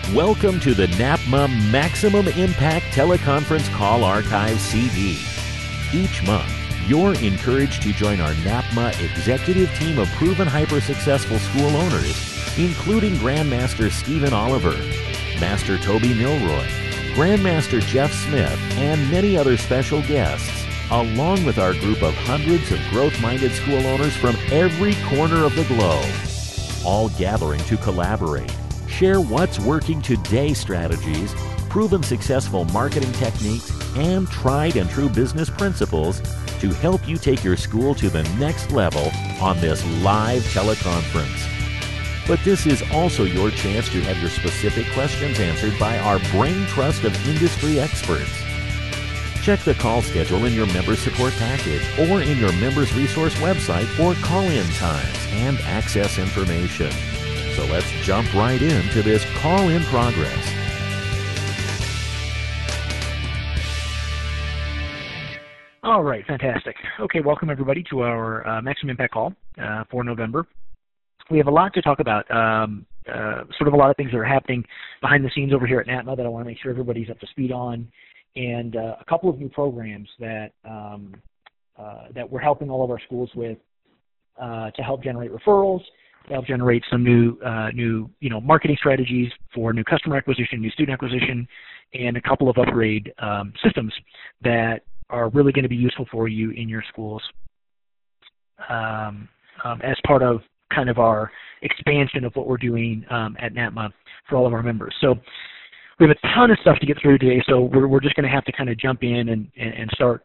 Welcome to the NAPMA Maximum Impact Teleconference Call Archive CD. Each month, you're encouraged to join our NAPMA executive team of proven hyper-successful school owners, including Grandmaster Stephen Oliver, Master Toby Milroy, Grandmaster Jeff Smith, and many other special guests, along with our group of hundreds of growth-minded school owners from every corner of the globe, all gathering to collaborate, share what's working today strategies, proven successful marketing techniques, and tried and true business principles to help you take your school to the next level on this live teleconference. But this is also your chance to have your specific questions answered by our brain trust of industry experts. Check the call schedule in your member support package or in your members resource website for call-in times and access information. So let's jump right into this call in progress. All right, fantastic. Okay, welcome everybody to our Maximum Impact Call for November. We have a lot to talk about, sort of a lot of things that are happening behind the scenes over here at NAPMA that I want to make sure everybody's up to speed on, and a couple of new programs that that we're helping all of our schools with to help generate referrals, to help generate some new marketing strategies for new customer acquisition, new student acquisition, and a couple of upgrade systems that are really going to be useful for you in your schools as part of kind of our expansion of what we're doing at NAPMA for all of our members. So we have a ton of stuff to get through today, so we're just going to have to kind of jump in and start,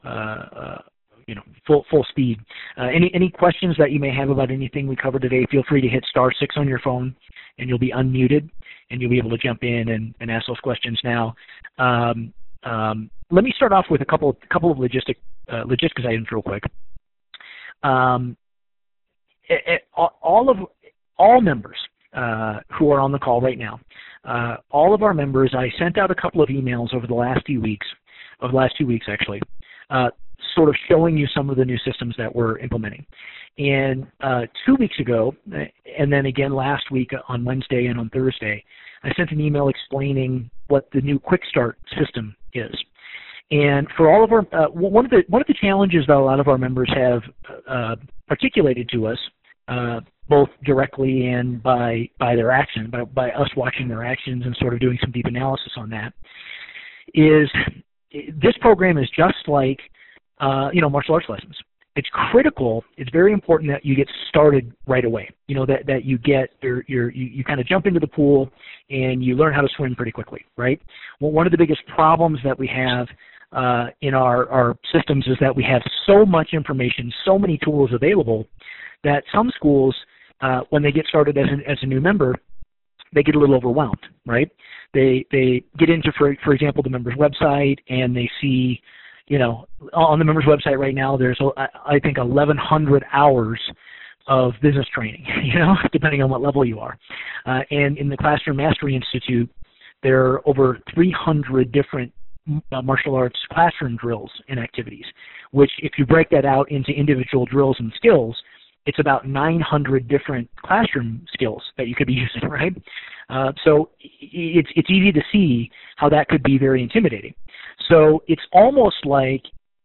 full speed. Any questions that you may have about anything we covered today, feel free to hit *6 on your phone, and you'll be unmuted, and you'll be able to jump in and ask those questions now. Let me start off with a couple of logistics items real quick. All members who are on the call right now, all of our members, I sent out a couple of emails over the last few weeks, actually, sort of showing you some of the new systems that we're implementing. And 2 weeks ago, and then again last week on Wednesday and on Thursday, I sent an email explaining what the new Quick Start system is. And for all of our, one of the challenges that a lot of our members have articulated to us, both directly and by their action, by us watching their actions and sort of doing some deep analysis on that, is this program is just like martial arts lessons. It's critical. It's very important that you get started right away. That you get you kind of jump into the pool and you learn how to swim pretty quickly, right? Well, one of the biggest problems that we have in our systems is that we have so much information, so many tools available, that some schools, when they get started as a new member, they get a little overwhelmed, right? They get into, for example, the member's website, and they see, on the member's website right now, there's, I think, 1,100 hours of business training, depending on what level you are. And in the Classroom Mastery Institute, there are over 300 different martial arts classroom drills and activities, which if you break that out into individual drills and skills, it's about 900 different classroom skills that you could be using, right? So it's easy to see how that could be very intimidating. So it's almost like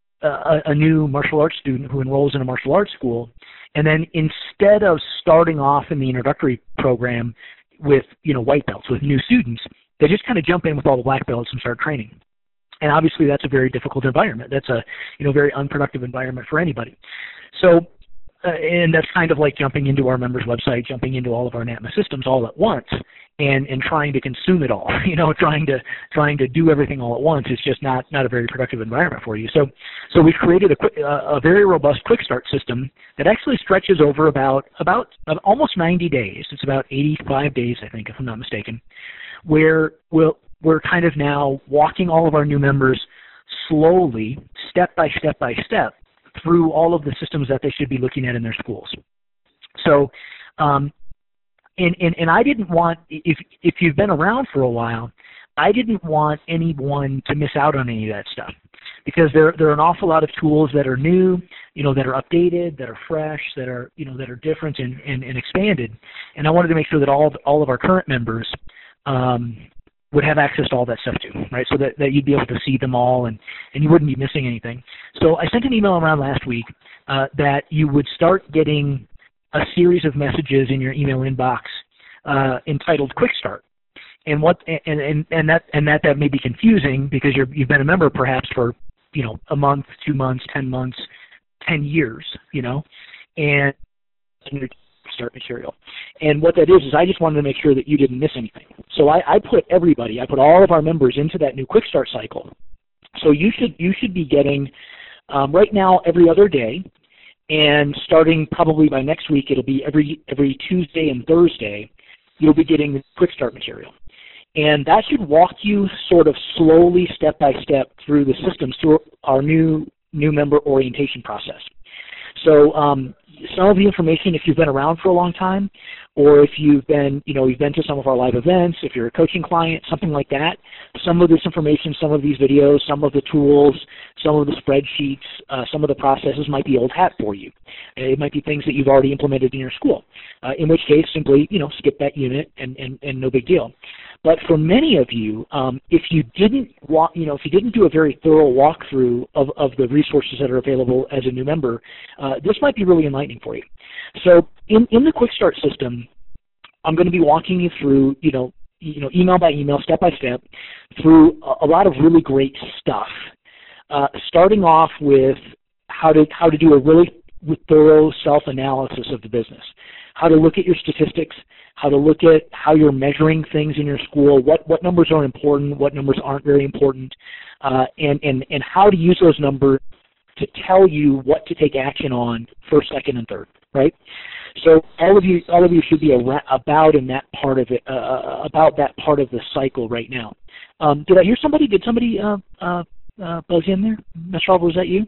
a new martial arts student who enrolls in a martial arts school, and then instead of starting off in the introductory program with white belts, with new students, they just kind of jump in with all the black belts and start training. And obviously that's a very difficult environment. That's a very unproductive environment for anybody. So and that's kind of like jumping into our members' website, jumping into all of our NAPMA systems all at once, and trying to consume it all. Trying to do everything all at once is just not a very productive environment for you. So we've created a very robust Quick Start system that actually stretches over about almost 90 days. It's about 85 days, I think, if I'm not mistaken, where we're kind of now walking all of our new members slowly, step by step by step, through all of the systems that they should be looking at in their schools. So, and I didn't want, if you've been around for a while, I didn't want anyone to miss out on any of that stuff, because there are an awful lot of tools that are new, that are updated, that are fresh, that are different and expanded. And I wanted to make sure that all of our current members would have access to all that stuff too, right? So that you'd be able to see them all and you wouldn't be missing anything. So I sent an email around last week that you would start getting a series of messages in your email inbox entitled Quick Start. And that may be confusing because you've been a member perhaps for a month, 2 months, 10 months, 10 years, and your start material. And what that is I just wanted to make sure that you didn't miss anything. So I put all of our members into that new Quick Start cycle. So you should be getting right now every other day, and starting probably by next week it'll be every Tuesday and Thursday you'll be getting the Quick Start material. And that should walk you sort of slowly, step by step, through the systems, through our new member orientation process. So some of the information, if you've been around for a long time, or if you've been to some of our live events, if you're a coaching client, something like that, some of this information, some of these videos, some of the tools, some of the spreadsheets, some of the processes might be old hat for you. It might be things that you've already implemented in your school, in which case simply, skip that unit and no big deal. But for many of you, if you didn't do a very thorough walkthrough of the resources that are available as a new member, this might be really enlightening for you. So in the Quick Start system, I'm going to be walking you through, email by email, step by step, through a lot of really great stuff. Starting off with how to do a really thorough self-analysis of the business, how to look at your statistics, how to look at how you're measuring things in your school, what numbers are important, what numbers aren't very important, and how to use those numbers to tell you what to take action on first, second, and third, right? So all of you should be about in that part of it, about that part of the cycle right now. Did I hear somebody? Did somebody buzz in there? Mr. Oliver, was that you?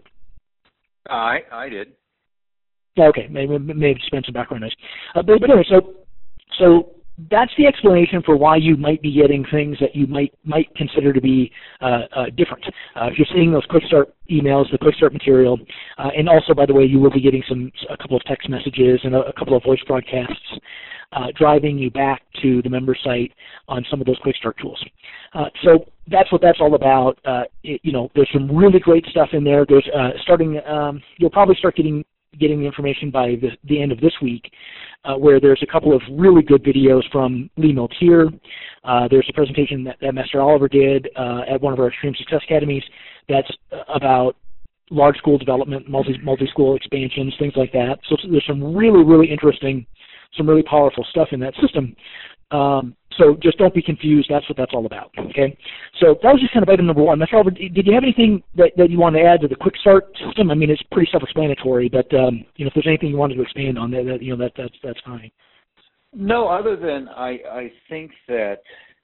I did. Okay, maybe just spent some background noise. But anyway, so that's the explanation for why you might be getting things that you might consider to be different. If you're seeing those Quick Start emails, the Quick Start material, and also, by the way, you will be getting a couple of text messages and a couple of voice broadcasts driving you back to the member site on some of those Quick Start tools. So that's what that's all about. There's some really great stuff in there. There's you'll probably start getting the information by the end of this week, where there's a couple of really good videos from Lee Miltier. There's a presentation that Master Oliver did at one of our Extreme Success Academies that's about large school development, multi-school expansions, things like that. So there's some really, really interesting, some really powerful stuff in that system. So just don't be confused. That's what that's all about. Okay. So that was just kind of item number one. Mr. Oliver, did you have anything that you want to add to the Quick Start system? I mean, it's pretty self-explanatory, but if there's anything you wanted to expand on, that's fine. No, other than I think that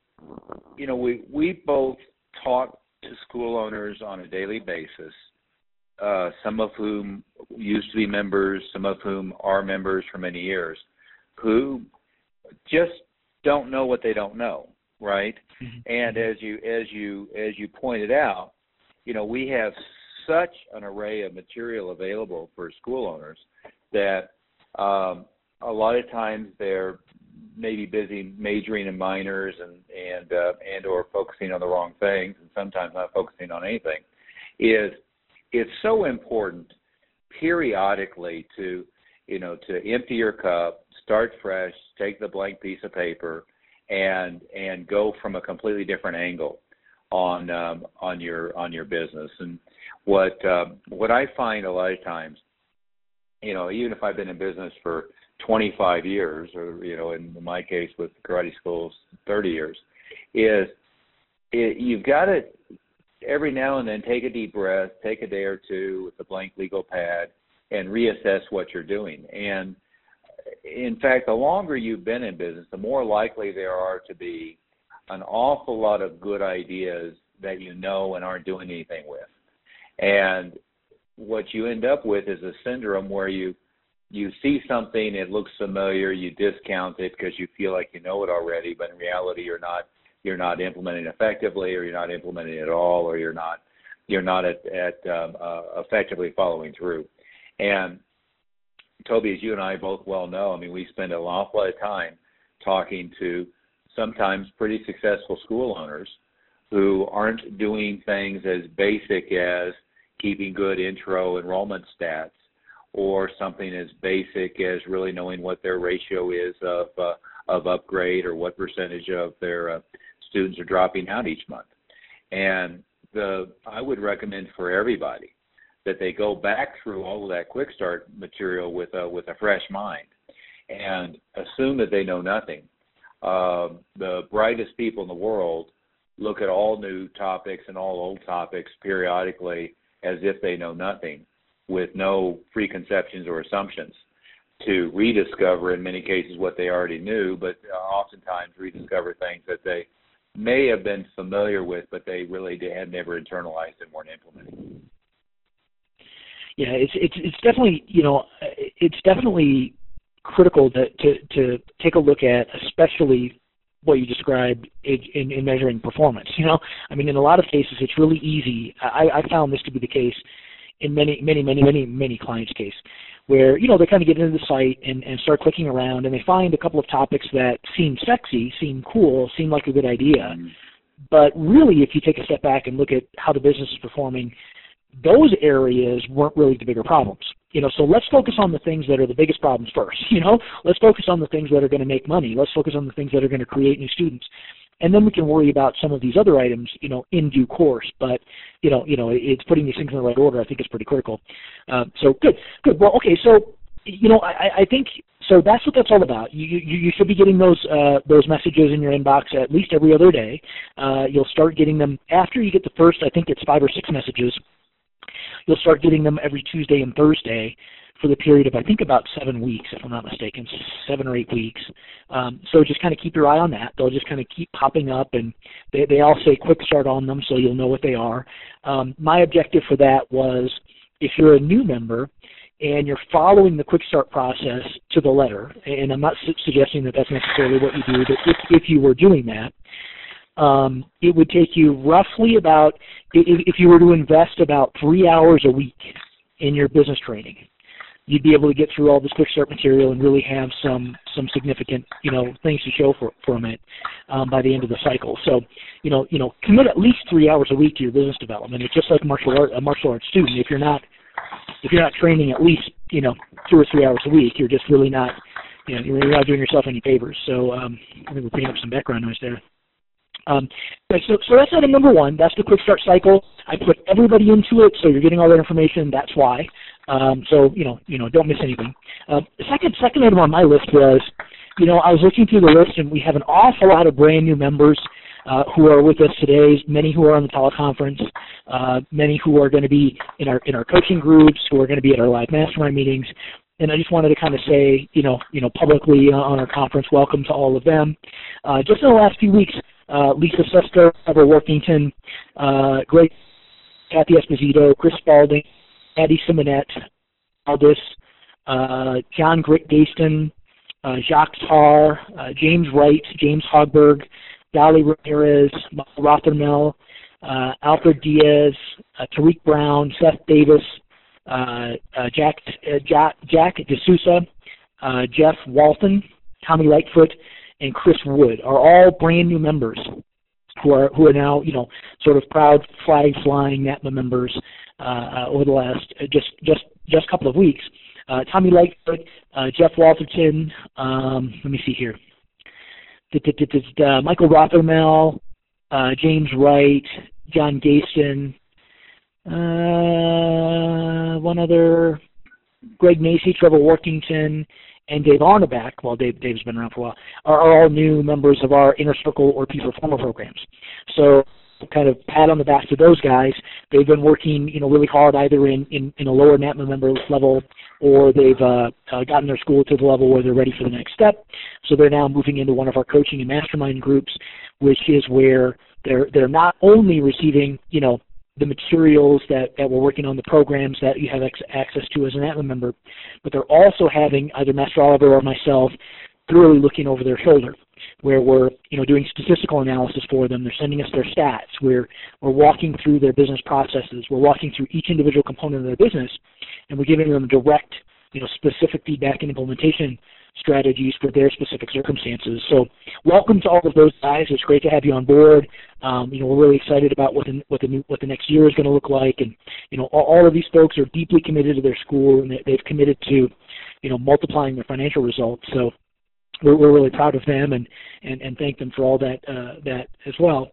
we both talk to school owners on a daily basis. Some of whom used to be members, some of whom are members for many years, who just don't know what they don't know, right? Mm-hmm. And as you pointed out, we have such an array of material available for school owners that a lot of times they're maybe busy majoring in minors and or focusing on the wrong things, and sometimes not focusing on anything. It's so important periodically to empty your cup, start fresh, take the blank piece of paper, and go from a completely different angle on your business. And what I find a lot of times, even if I've been in business for 25 years, or in my case with karate schools 30 years, is you've got to every now and then take a deep breath, take a day or two with a blank legal pad, and reassess what you're doing. And in fact, the longer you've been in business, the more likely there are to be an awful lot of good ideas that you know and aren't doing anything with. And what you end up with is a syndrome where you see something, it looks familiar, you discount it because you feel like you know it already, but in reality you're not implementing effectively, or you're not implementing at all, or you're not effectively following through. And Toby, as you and I both well know, I mean, we spend an awful lot of time talking to sometimes pretty successful school owners who aren't doing things as basic as keeping good intro enrollment stats, or something as basic as really knowing what their ratio is of upgrade, or what percentage of their students are dropping out each month. And I would recommend for everybody that they go back through all of that Quick Start material with a fresh mind, and assume that they know nothing. The brightest people in the world look at all new topics and all old topics periodically as if they know nothing, with no preconceptions or assumptions, to rediscover in many cases what they already knew, but oftentimes rediscover things that they may have been familiar with, but they really had never internalized and weren't implementing. Yeah, it's definitely, it's definitely critical to take a look at, especially what you described in measuring performance. I mean, in a lot of cases, it's really easy. I found this to be the case in many clients' case, where, they kind of get into the site and start clicking around, and they find a couple of topics that seem sexy, seem cool, seem like a good idea. But really, if you take a step back and look at how the business is performing, those areas weren't really the bigger problems. So let's focus on the things that are the biggest problems first. Let's focus on the things that are going to make money. Let's focus on the things that are going to create new students. And then we can worry about some of these other items, in due course. But, it's putting these things in the right order, I think, is pretty critical. So good. Well, okay, so, I think, so that's what that's all about. You should be getting those messages in your inbox at least every other day. You'll start getting them after you get the first, I think it's 5 or 6 messages. You'll start getting them every Tuesday and Thursday for the period of, I think, about 7 weeks, if I'm not mistaken, 7 or 8 weeks. So just kind of keep your eye on that. They'll just kind of keep popping up, and they all say Quick Start on them, so you'll know what they are. My objective for that was, if you're a new member and you're following the Quick Start process to the letter, and I'm not suggesting that that's necessarily what you do, but if you were doing that, it would take you roughly about, if you were to invest about 3 hours a week in your business training, you'd be able to get through all this Quick Start material and really have some significant, things to show from it by the end of the cycle. So, commit at least 3 hours a week to your business development. It's just like a martial arts student. If you're not training at least, 2 or 3 hours a week, you're just really not, you're not doing yourself any favors. So I think we're picking up some background noise there. So that's item number 1. That's the Quick Start cycle. I put everybody into it, so you're getting all that information. That's why. So don't miss anything. The second item on my list was, I was looking through the list, and we have an awful lot of brand new members who are with us today. Many who are on the teleconference, many who are going to be in our coaching groups, who are going to be at our live mastermind meetings. And I just wanted to kind of say, publicly on our conference, welcome to all of them. Just in the last few weeks, Lisa Suster, Trevor Workington, Greg, Kathy Esposito, Chris Spalding, Addie Simonette, Aldis, John Gaston, Jacques Tarr, James Wright, James Hogberg, Dolly Ramirez, Michael Rothermel, Alfred Diaz, Tariq Brown, Seth Davis, Jack DeSouza, Jeff Walton, Tommy Lightfoot, and Chris Wood are all brand new members who are now, sort of proud flag flying NAPMA members over the last just couple of weeks. Tommy Lightfoot, Jeff Walterton, let me see here. Michael Rothermel, James Wright, John Gaston, one other, Greg Macy, Trevor Workington, and Dave Arneback, well, Dave's been around for a while, are all new members of our Inner Circle or Peak Performer programs. So kind of pat on the back to those guys. They've been working, really hard either in a lower NAPMA member level, or they've gotten their school to the level where they're ready for the next step. So they're now moving into one of our coaching and mastermind groups, which is where they're not only receiving, the materials that we're working on, the programs that you have access to as an NAPMA member, but they're also having either Master Oliver or myself thoroughly looking over their shoulder, where we're doing statistical analysis for them. They're sending us their stats. We're walking through their business processes. We're walking through each individual component of their business, and we're giving them direct, specific feedback and implementation strategies for their specific circumstances. So welcome to all of those guys. It's great to have you on board. We're really excited about what the next year is going to look like, and all of these folks are deeply committed to their school, and they've committed to multiplying their financial results. So we're really proud of them and thank them for all that as well.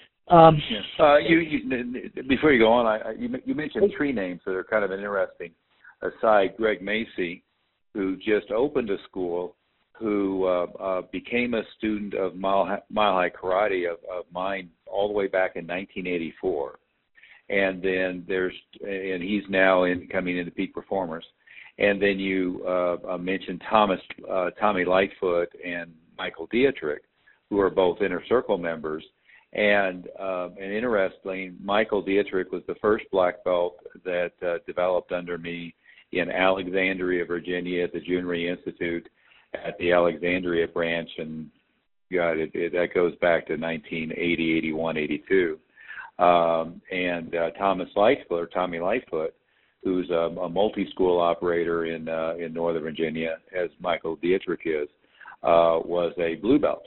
Before you go on, you mentioned three names that are kind of interesting. Aside Greg Macy, who just opened a school, who became a student of Mile High Karate of mine all the way back in 1984, and then and he's now coming into Peak Performers. And then you mentioned Tommy Lightfoot and Michael Dietrich, who are both Inner Circle members. And interestingly, Michael Dietrich was the first black belt that developed under me in Alexandria, Virginia, at the Junri Institute at the Alexandria branch, and that goes back to 1980, 81, 82. And Tommy Lightfoot, who's a multi-school operator in Northern Virginia, as Michael Dietrich is, was a blue belt.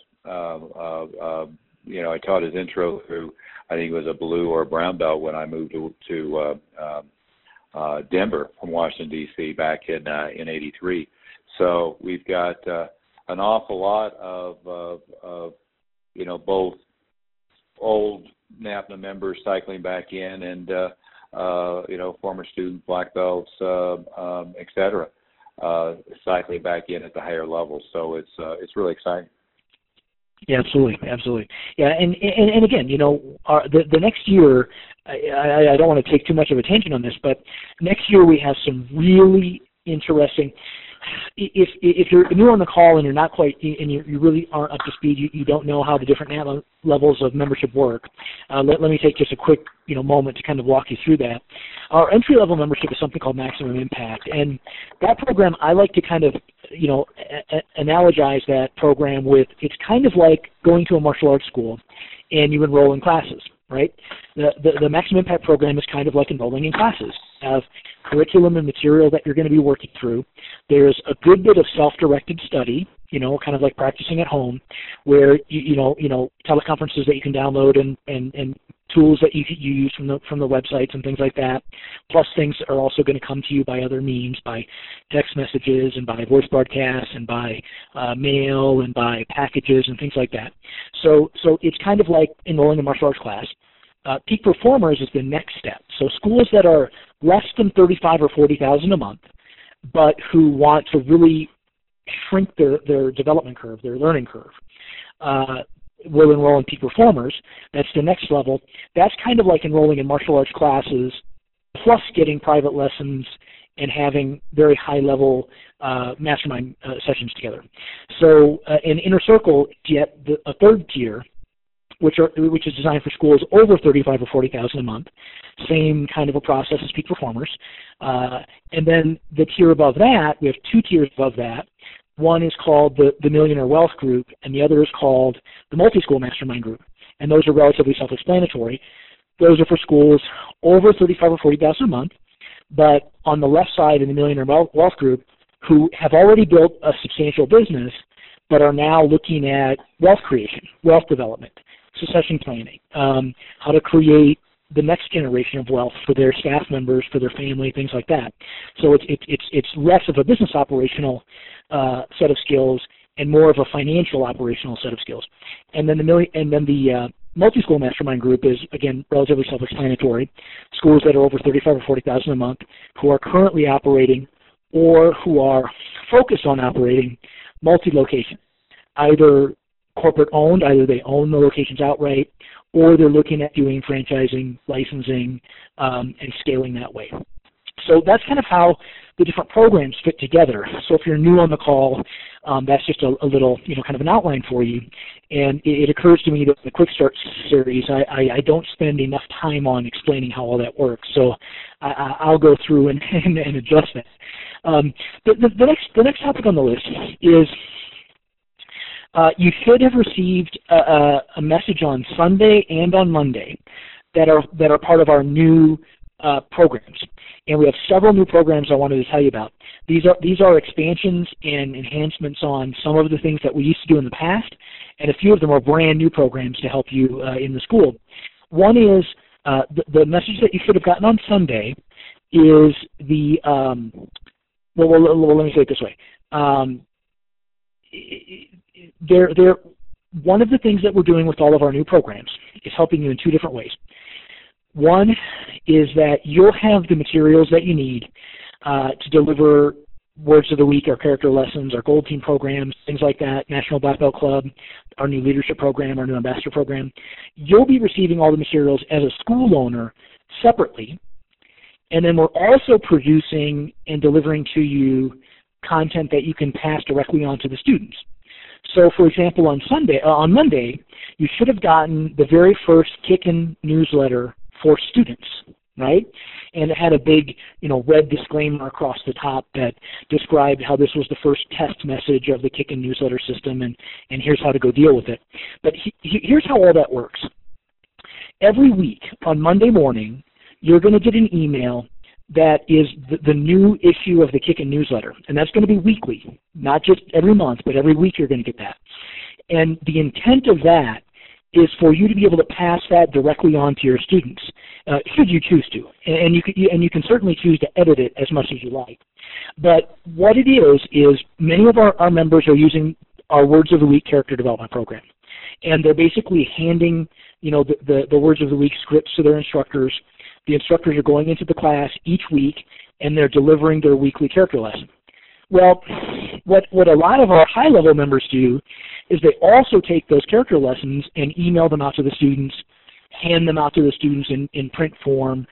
I taught his intro through, I think it was a blue or a brown belt when I moved to Denver from Washington, D.C. back in 83. So we've got an awful lot of both old NAPMA members cycling back in and former students, black belts, et cetera, cycling back in at the higher levels. So it's really exciting. Yeah, absolutely. Yeah, and again, the next year, I don't want to take too much of a tangent on this, but next year we have some really interesting. If you're new on the call and you're not quite, and you really aren't up to speed, you don't know how the different levels of membership work. Let me take just a quick moment to kind of walk you through that. Our entry level membership is something called Maximum Impact, and that program I like to kind of analogize that program with, it's kind of like going to a martial arts school and you enroll in classes, right? The Maximum Impact program is kind of like enrolling in classes. You have curriculum and material that you're going to be working through. There's a good bit of self-directed study, kind of like practicing at home, where teleconferences that you can download and tools that you use from the websites and things like that. Plus, things are also going to come to you by other means, by text messages and by voice broadcasts and by mail and by packages and things like that. So it's kind of like enrolling in a martial arts class. Peak Performers is the next step. So schools that are less than $35,000 or $40,000 a month, but who want to really shrink their development curve, their learning curve, will enroll in Peak Performers. That's the next level. That's kind of like enrolling in martial arts classes, plus getting private lessons and having very high-level mastermind sessions together. So in Inner Circle, yet a third tier, which is designed for schools over $35,000 or $40,000 a month. Same kind of a process as Peak Performers. And then the tier above that, we have two tiers above that. One is called the Millionaire Wealth Group, and the other is called the Multi-School Mastermind Group. And those are relatively self-explanatory. Those are for schools over $35,000 or $40,000 a month, but on the left side in the Millionaire Wealth Group, who have already built a substantial business, but are now looking at wealth creation, wealth development, succession planning, how to create the next generation of wealth for their staff members, for their family, things like that. So it's less of a business operational set of skills and more of a financial operational set of skills. And then the Multi-School Mastermind Group is, again, relatively self-explanatory. Schools that are over $35,000 or $40,000 a month, who are currently operating or who are focused on operating multi-location, either corporate owned, either they own the locations outright, or they're looking at doing franchising, licensing, and scaling that way. So that's kind of how the different programs fit together. So if you're new on the call, that's just a little, kind of an outline for you. And it occurs to me that in the Quick Start series, I don't spend enough time on explaining how all that works. So I'll go through and adjust that. The next topic on the list is you should have received a message on Sunday and on Monday that are part of our new programs. and we have several new programs I wanted to tell you about. These are expansions and enhancements on some of the things that we used to do in the past, and a few of them are brand new programs to help you in the school. One is the message that you should have gotten on Sunday is the well, let me say it this way. One of the things that we're doing with all of our new programs is helping you in two different ways. One is that you'll have the materials that you need to deliver Words of the Week, our character lessons, our Gold Team programs, things like that, National Black Belt Club, our new leadership program, our new ambassador program. You'll be receiving all the materials as a school owner separately, and then we're also producing and delivering to you content that you can pass directly on to the students. So, for example, on Monday, you should have gotten the very first Kickin' newsletter for students, right? And it had a big, red disclaimer across the top that described how this was the first test message of the Kickin' newsletter system, and here's how to go deal with it. But here's how all that works. Every week on Monday morning, you're going to get an email that is the new issue of the Kickin' newsletter, and that's going to be weekly, not just every month, but every week you're going to get that. And the intent of that is for you to be able to pass that directly on to your students, should you choose to. And you can certainly choose to edit it as much as you like. But what it is many of our members are using our Words of the Week character development program, and they're basically handing the Words of the Week scripts to their instructors. The instructors are going into the class each week, and they're delivering their weekly character lesson. Well, what a lot of our high-level members do is they also take those character lessons and email them out to the students, hand them out to the students in print form,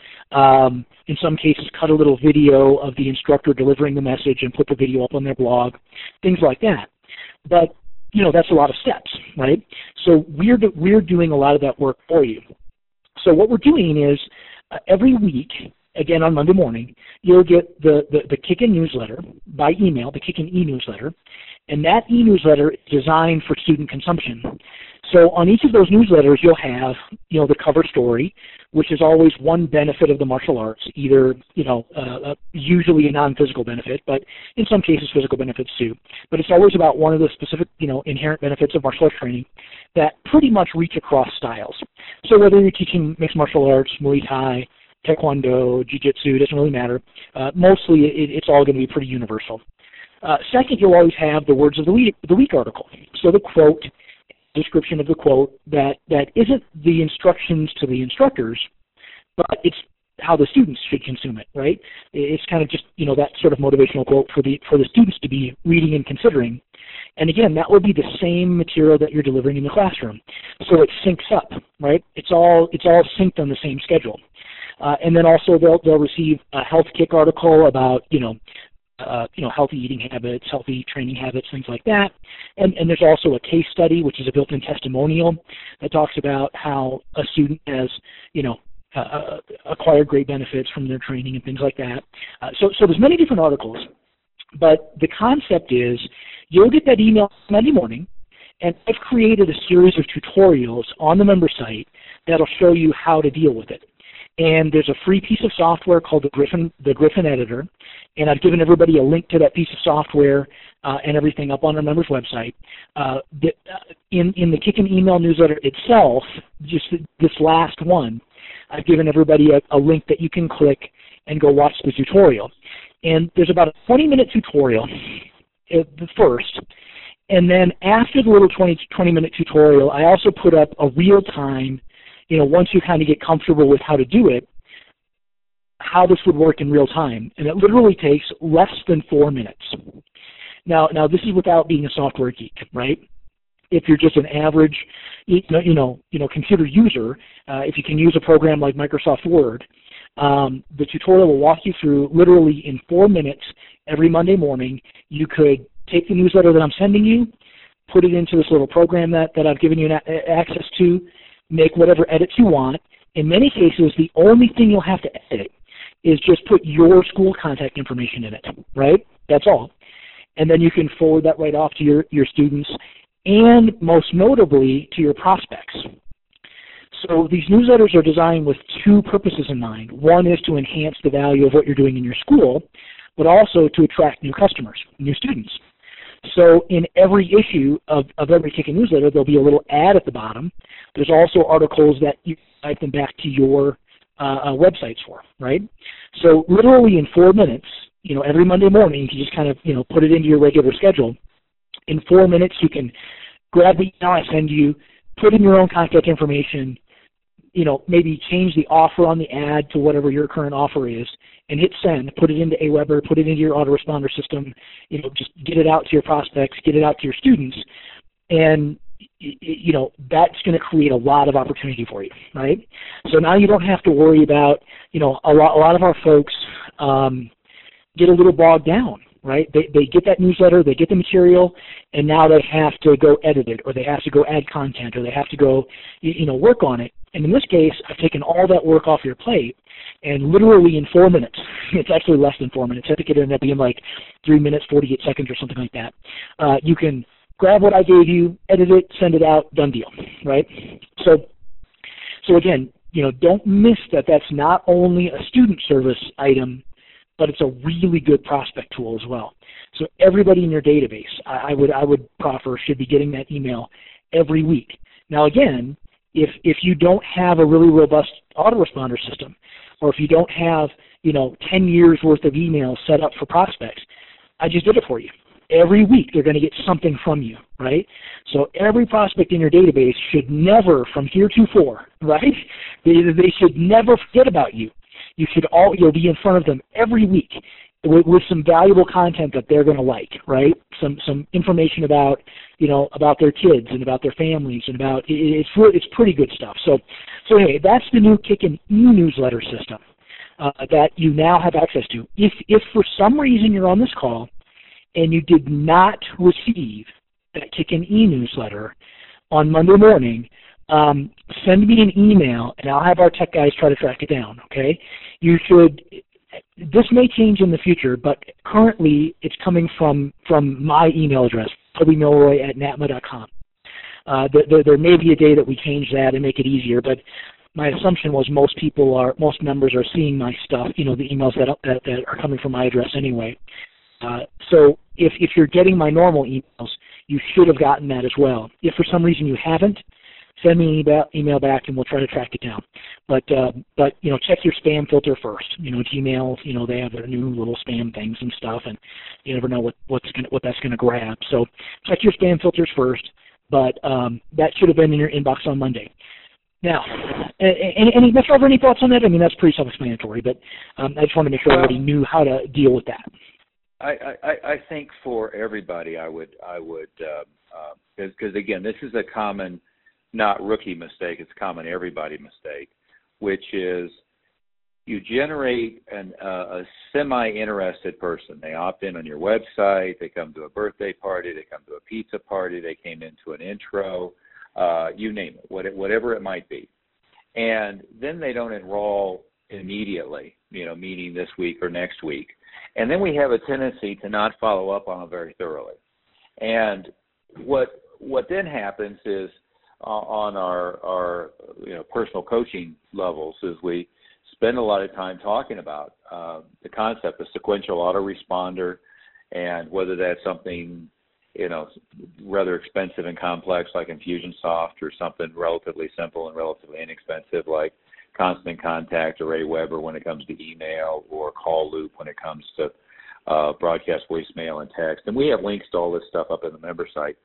in some cases cut a little video of the instructor delivering the message and put the video up on their blog, things like that. But, that's a lot of steps, right? So we're doing a lot of that work for you. So what we're doing is, every week, again on Monday morning, you'll get the Kickin' newsletter by email, the Kickin' e-newsletter, and that e-newsletter is designed for student consumption. So on each of those newsletters, you'll have, the cover story, which is always one benefit of the martial arts, either, usually a non-physical benefit, but in some cases physical benefits too. But it's always about one of the specific, inherent benefits of martial arts training that pretty much reach across styles. So whether you're teaching mixed martial arts, Muay Thai, Taekwondo, Jiu-Jitsu, doesn't really matter. Mostly it's all going to be pretty universal. Second, you'll always have the Words of the Week article. So the quote, description of the quote that isn't the instructions to the instructors, but it's how the students should consume it, right? It's kind of just, that sort of motivational quote for the students to be reading and considering. And again, that will be the same material that you're delivering in the classroom. So it syncs up, right? It's all synced on the same schedule. And then also they'll receive a Health Kick article about, healthy eating habits, healthy training habits, things like that. And there's also a case study, which is a built-in testimonial that talks about how a student has, acquired great benefits from their training and things like that. So there's many different articles, but the concept is you'll get that email Monday morning, and I've created a series of tutorials on the member site that'll show you how to deal with it. And there's a free piece of software called the Griffin Editor, and I've given everybody a link to that piece of software and everything up on our members' website. In the Kickin' email newsletter itself, just this last one, I've given everybody a link that you can click and go watch the tutorial. And there's about a 20-minute tutorial, the first, and then after the little 20-minute tutorial, I also put up a real-time, once you kind of get comfortable with how to do it, how this would work in real time. And it literally takes less than 4 minutes. Now this is without being a software geek, right? If you're just an average, computer user, if you can use a program like Microsoft Word, the tutorial will walk you through literally in 4 minutes every Monday morning. You could take the newsletter that I'm sending you, put it into this little program that I've given you access to, make whatever edits you want. In many cases, the only thing you'll have to edit is just put your school contact information in it, right? That's all. And then you can forward that right off to your students and most notably to your prospects. So these newsletters are designed with two purposes in mind. One is to enhance the value of what you're doing in your school, but also to attract new customers, new students. So in every issue of every Kickin' newsletter, there'll be a little ad at the bottom. There's also articles that you type them back to your websites for, right? So literally in 4 minutes, every Monday morning, you can just kind of, put it into your regular schedule. In 4 minutes, you can grab the email I send you, put in your own contact information, maybe change the offer on the ad to whatever your current offer is, and hit send, put it into Aweber, put it into your autoresponder system, just get it out to your prospects, get it out to your students, and that's going to create a lot of opportunity for you, right? So now you don't have to worry about, a lot of our folks get a little bogged down, right? They get that newsletter, they get the material, and now they have to go edit it, or they have to go add content, or they have to go, work on it. And in this case, I've taken all that work off your plate, and literally in 4 minutes, it's actually less than 4 minutes, I think it ended up being like 3 minutes, 48 seconds or something like that. You can grab what I gave you, edit it, send it out, done deal, right? So again, don't miss that that's not only a student service item, but it's a really good prospect tool as well. So everybody in your database, I would proffer, should be getting that email every week. Now again, if you don't have a really robust autoresponder system, or if you don't have 10 years worth of emails set up for prospects, I just did it for you. Every week they're going to get something from you, right? So every prospect in your database should never, from heretofore, right? They should never forget about you. You'll be in front of them every week with some valuable content that they're going to like, right? Some information about about their kids and about their families and about it's pretty good stuff. So anyway, that's the new Kickin' e-newsletter system that you now have access to. If for some reason you're on this call and you did not receive that Kickin' e-newsletter on Monday morning, send me an email, and I'll have our tech guys try to track it down, okay? This may change in the future, but currently it's coming from my email address, tobymilroy@napma.com. There may be a day that we change that and make it easier, but my assumption was most members are seeing my stuff, the emails that are coming from my address anyway. So if you're getting my normal emails, you should have gotten that as well. If for some reason you haven't, send me an email back and we'll try to track it down. But check your spam filter first. Gmail, they have their new little spam things and stuff, and you never know what that's going to grab. So check your spam filters first. But that should have been in your inbox on Monday. Now, any thoughts on that? I mean, that's pretty self-explanatory, but I just want to make sure everybody knew how to deal with that. I think for everybody, I would because again, this is a common, not rookie mistake, it's a common everybody mistake, which is you generate a semi-interested person. They opt in on your website, they come to a birthday party, they come to a pizza party, they came into an intro, you name it, whatever it might be. And then they don't enroll immediately, meaning this week or next week. And then we have a tendency to not follow up on it very thoroughly. And what then happens is on our personal coaching levels is we spend a lot of time talking about the concept of sequential autoresponder, and whether that's something rather expensive and complex like Infusionsoft, or something relatively simple and relatively inexpensive like Constant Contact or Aweber when it comes to email, or Call Loop when it comes to broadcast voicemail and text. And we have links to all this stuff up in the member site.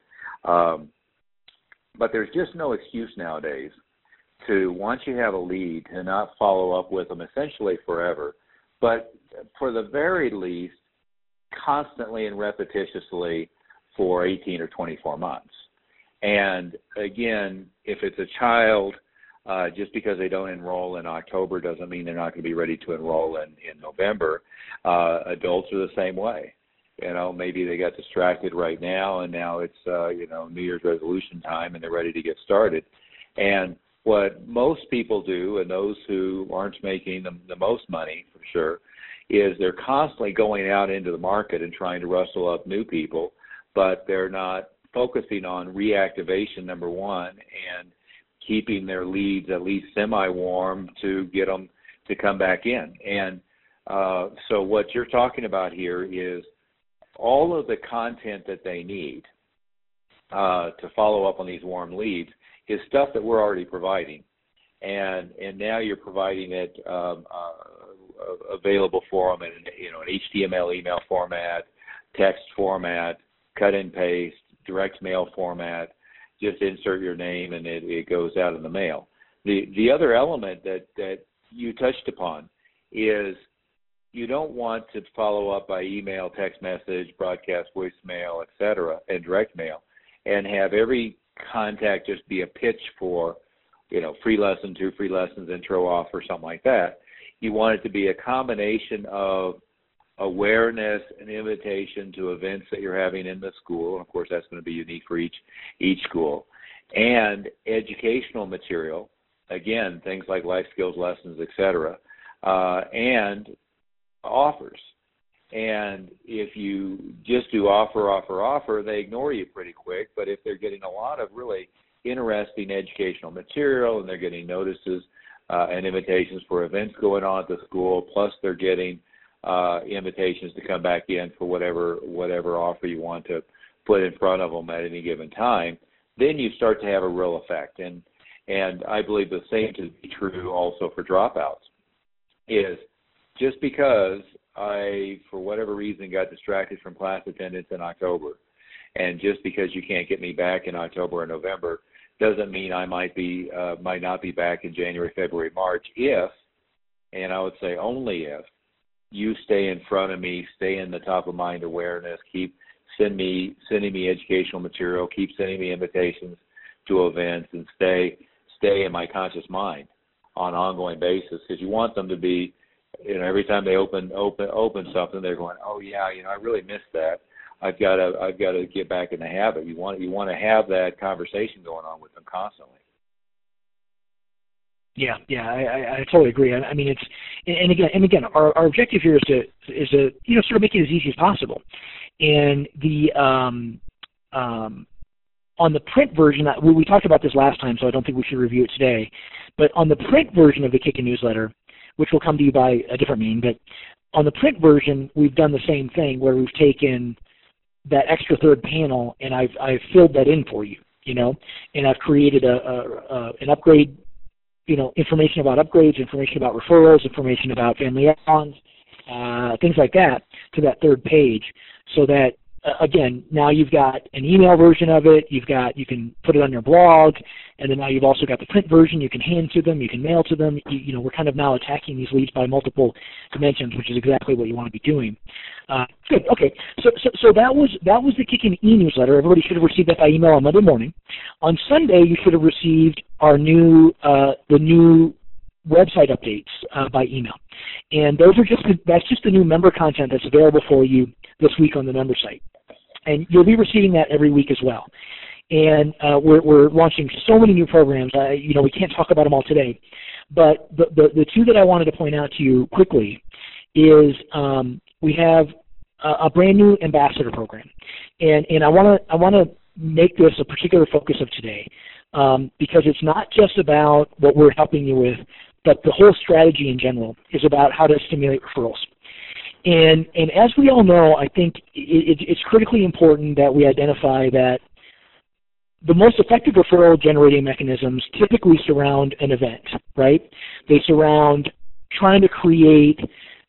But there's just no excuse nowadays to, once you have a lead, to not follow up with them essentially forever, but for the very least constantly and repetitiously for 18 or 24 months. And again, if it's a child, just because they don't enroll in October doesn't mean they're not going to be ready to enroll in November. Adults are the same way. Maybe they got distracted right now, and now it's, New Year's resolution time, and they're ready to get started. And what most people do, and those who aren't making the most money, for sure, is they're constantly going out into the market and trying to rustle up new people, but they're not focusing on reactivation, number one, and keeping their leads at least semi-warm to get them to come back in. And so what you're talking about here is all of the content that they need to follow up on these warm leads is stuff that we're already providing. And now you're providing it available for them in an HTML email format, text format, cut and paste, direct mail format. Just insert your name and it goes out in the mail. The other element that you touched upon is you don't want to follow up by email, text message, broadcast voicemail, et cetera, and direct mail, and have every contact just be a pitch for, free lesson, 2 free lessons, intro offer, something like that. You want it to be a combination of awareness and invitation to events that you're having in the school. And of course, that's going to be unique for each school. And educational material, again, things like life skills lessons, et cetera, and offers. And if you just do offer, they ignore you pretty quick. But if they're getting a lot of really interesting educational material and they're getting notices and invitations for events going on at the school, plus they're getting invitations to come back in for whatever offer you want to put in front of them at any given time, then you start to have a real effect. And I believe the same to be true also for dropouts, is just because I, for whatever reason, got distracted from class attendance in October, and just because you can't get me back in October or November, doesn't mean I might not be back in January, February, March, if, and I would say only if, you stay in front of me, stay in the top of mind awareness, keep sending me educational material, keep sending me invitations to events, and stay in my conscious mind on an ongoing basis, because you want them to be, every time they open something, they're going, oh yeah, I really missed that. I've got to get back in the habit. You want to have that conversation going on with them constantly. Yeah, I totally agree. I mean, it's and again, our objective here is to sort of make it as easy as possible. And the on the print version, we talked about this last time, so I don't think we should review it today. But on the print version of the Kickin' newsletter, which will come to you by a different mean, but on the print version, we've done the same thing where we've taken that extra third panel and I've filled that in for you, and I've created an upgrade, information about upgrades, information about referrals, information about family add-ons, things like that to that third page, so that again, now you've got an email version of it, you can put it on your blog, and then now you've also got the print version. You can hand to them, you can mail to them. We're kind of now attacking these leads by multiple dimensions, which is exactly what you want to be doing. Good. Okay. So that was the Kickin' e-newsletter. Everybody should have received that by email on Monday morning. On Sunday, you should have received our new website updates by email, and that's just the new member content that's available for you this week on the member site. And you'll be receiving that every week as well. And we're launching so many new programs. We can't talk about them all today. But the two that I wanted to point out to you quickly is we have a brand new ambassador program. And I want to make this a particular focus of today because it's not just about what we're helping you with, but the whole strategy in general is about how to stimulate referrals. And as we all know, I think it's critically important that we identify that the most effective referral generating mechanisms typically surround an event, right? They surround trying to create,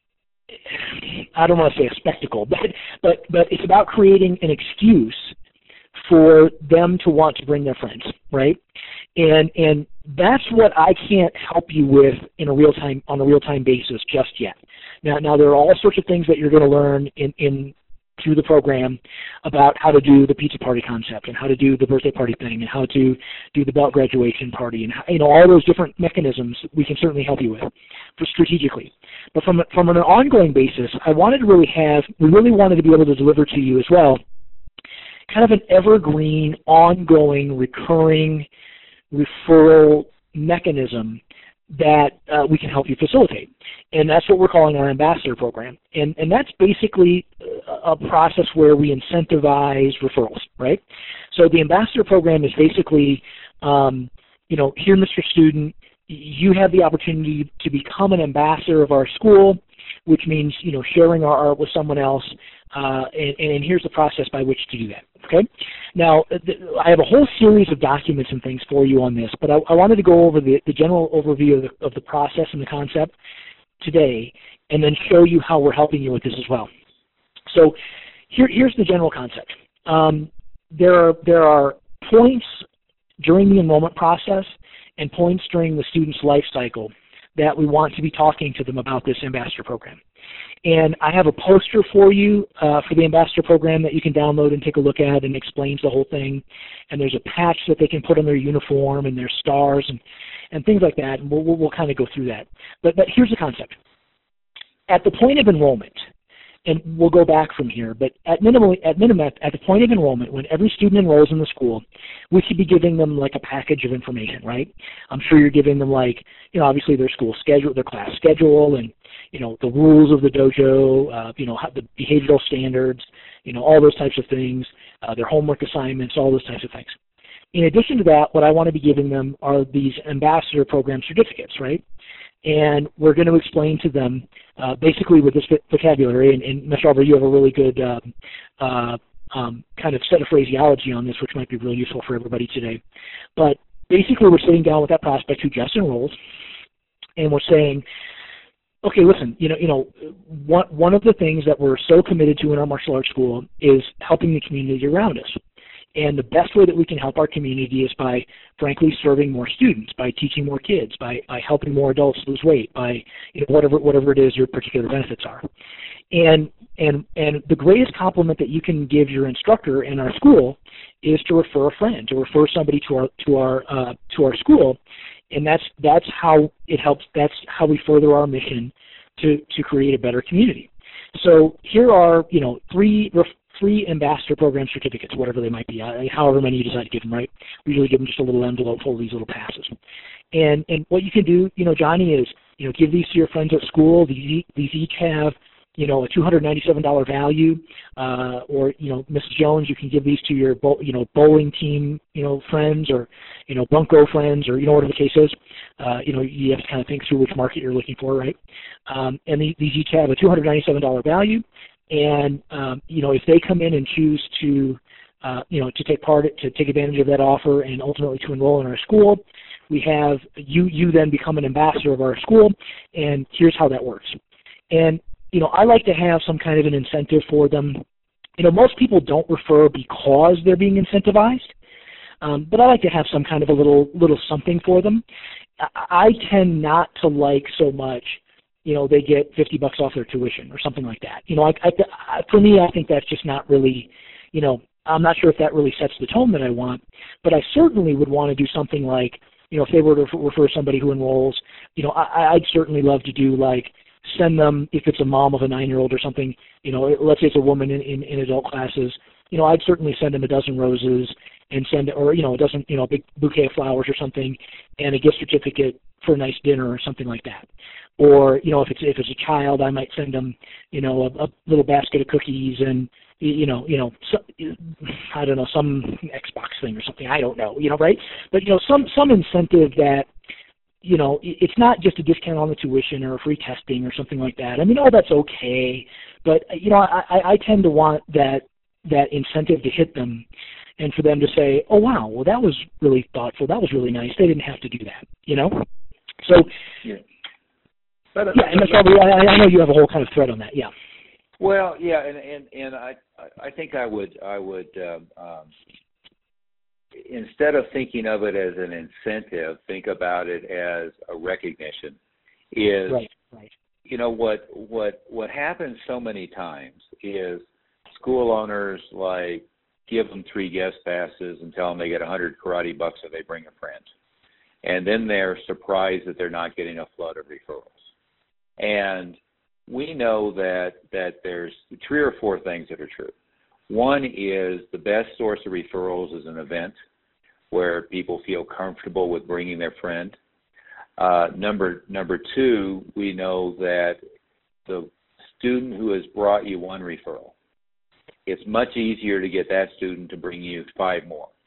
I don't want to say a spectacle, but it's about creating an excuse for them to want to bring their friends, right? And that's what I can't help you with on a real-time basis just yet. Now there are all sorts of things that you're going to learn through the program about how to do the pizza party concept and how to do the birthday party thing and how to do the belt graduation party and all those different mechanisms we can certainly help you with strategically. But from an ongoing basis, we really wanted to be able to deliver to you as well kind of an evergreen, ongoing, recurring referral mechanism that we can help you facilitate. And that's what we're calling our ambassador program. And that's basically a process where we incentivize referrals, right? So the ambassador program is basically here, Mr. Student, you have the opportunity to become an ambassador of our school, which means, sharing our art with someone else, and here's the process by which to do that, okay? Now, I have a whole series of documents and things for you on this, but I wanted to go over the general overview of the process and the concept today, and then show you how we're helping you with this as well. So here's the general concept. There are points during the enrollment process and points during the student's life cycle that we want to be talking to them about this ambassador program. And I have a poster for you for the ambassador program that you can download and take a look at, and explains the whole thing. And there's a patch that they can put on their uniform and their stars and things like that. And we'll kind of go through that. But here's the concept. At the point of enrollment, and we'll go back from here, but at minimum, at the point of enrollment, when every student enrolls in the school, we should be giving them like a package of information, right? I'm sure you're giving them obviously their school schedule, their class schedule, and, the rules of the dojo, the behavioral standards, all those types of things, their homework assignments, all those types of things. In addition to that, what I want to be giving them are these ambassador program certificates, right? And we're going to explain to them basically with this vocabulary, and Ms. Arbor, you have a really good kind of set of phraseology on this, which might be really useful for everybody today. But basically we're sitting down with that prospect who just enrolls, and we're saying, okay, listen, one of the things that we're so committed to in our martial arts school is helping the community around us. And the best way that we can help our community is by, frankly, serving more students, by teaching more kids, by helping more adults lose weight, by whatever it is your particular benefits are. And the greatest compliment that you can give your instructor in our school is to refer a friend, to refer somebody to our school, and that's how it helps. That's how we further our mission to create a better community. So here are three ambassador program certificates, whatever they might be, however many you decide to give them, right? We usually give them just a little envelope full of these little passes. And what you can do, Johnny, is, give these to your friends at school. These each have, a $297 value, or, Mrs. Jones, you can give these to your, bowling team, friends, or, bunko friends, or, whatever the case is. You have to kind of think through which market you're looking for, right? And these each have a $297 value. And, if they come in and choose to take advantage of that offer and ultimately to enroll in our school, we have you then become an ambassador of our school, and here's how that works. And, I like to have some kind of an incentive for them. Most people don't refer because they're being incentivized, but I like to have some kind of a little something for them. I tend not to like so much, they get $50 off their tuition or something like that. For me, I think that's just not really, I'm not sure if that really sets the tone that I want, but I certainly would want to do something like, if they were to refer somebody who enrolls, I'd certainly love to do send them, if it's a mom of a 9-year-old or something, let's say it's a woman in adult classes, I'd certainly send them a dozen roses and a big bouquet of flowers or something, and a gift certificate for a nice dinner or something like that. Or, if it's a child, I might send them, a little basket of cookies and, I don't know, some Xbox thing or something. I don't know, right? But, some incentive that, it's not just a discount on the tuition or free testing or something like that. I mean, all that's okay. But, I tend to want that incentive to hit them and for them to say, oh, wow, well, that was really thoughtful. That was really nice. They didn't have to do that, So, yeah. And that's probably, I know you have a whole kind of thread on that, yeah. Well, yeah, and I think I would instead of thinking of it as an incentive, think about it as a recognition. Is right. What happens so many times is school owners give them 3 guest passes and tell them they get $100 karate bucks if they bring a friend, and then they're surprised that they're not getting a flood of referrals. And we know that there's 3 or 4 things that are true. One is the best source of referrals is an event where people feel comfortable with bringing their friend. Number 2, we know that the student who has brought you 1 referral, it's much easier to get that student to bring you 5 more.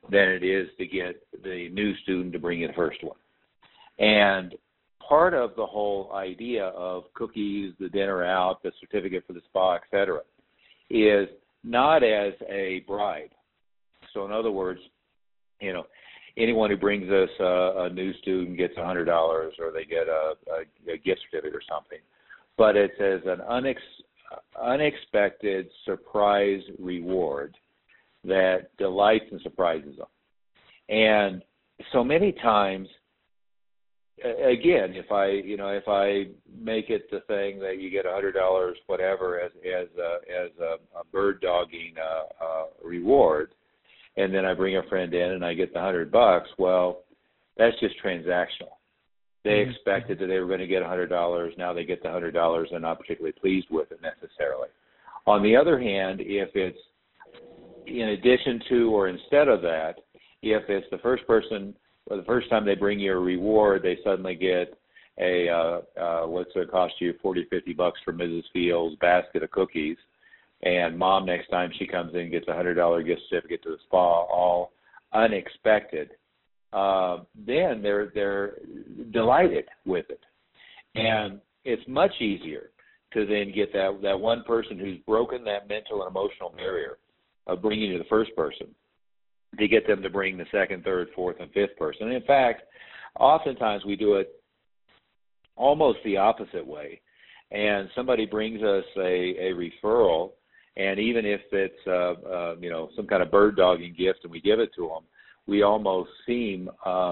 than it is to get the new student to bring you the first one. And part of the whole idea of cookies, the dinner out, the certificate for the spa, et cetera, is not as a bribe. So in other words, you know, anyone who brings us a new student gets $100 or they get a gift certificate or something. But it's as an unexpected surprise reward that delights and surprises them. And so many times, again, if I make it the thing that you get $100, whatever, as a bird dogging reward, and then I bring a friend in and I get the $100, well, that's just transactional. They expected that they were going to get $100. Now they get the $100. They're not particularly pleased with it necessarily. On the other hand, if it's in addition to or instead of that, if it's the first person, or the first time they bring you a reward, they suddenly get a what's it cost you, $40, $50 for Mrs. Fields' basket of cookies, and mom next time she comes in gets a $100 gift certificate to the spa, all unexpected. Then they're delighted with it, and it's much easier to then get that one person who's broken that mental and emotional barrier of bringing you the first person, to get them to bring the second, third, fourth, and fifth person. And in fact, oftentimes we do it almost the opposite way. And somebody brings us a referral, and even if it's some kind of bird dogging gift and we give it to them, we almost seem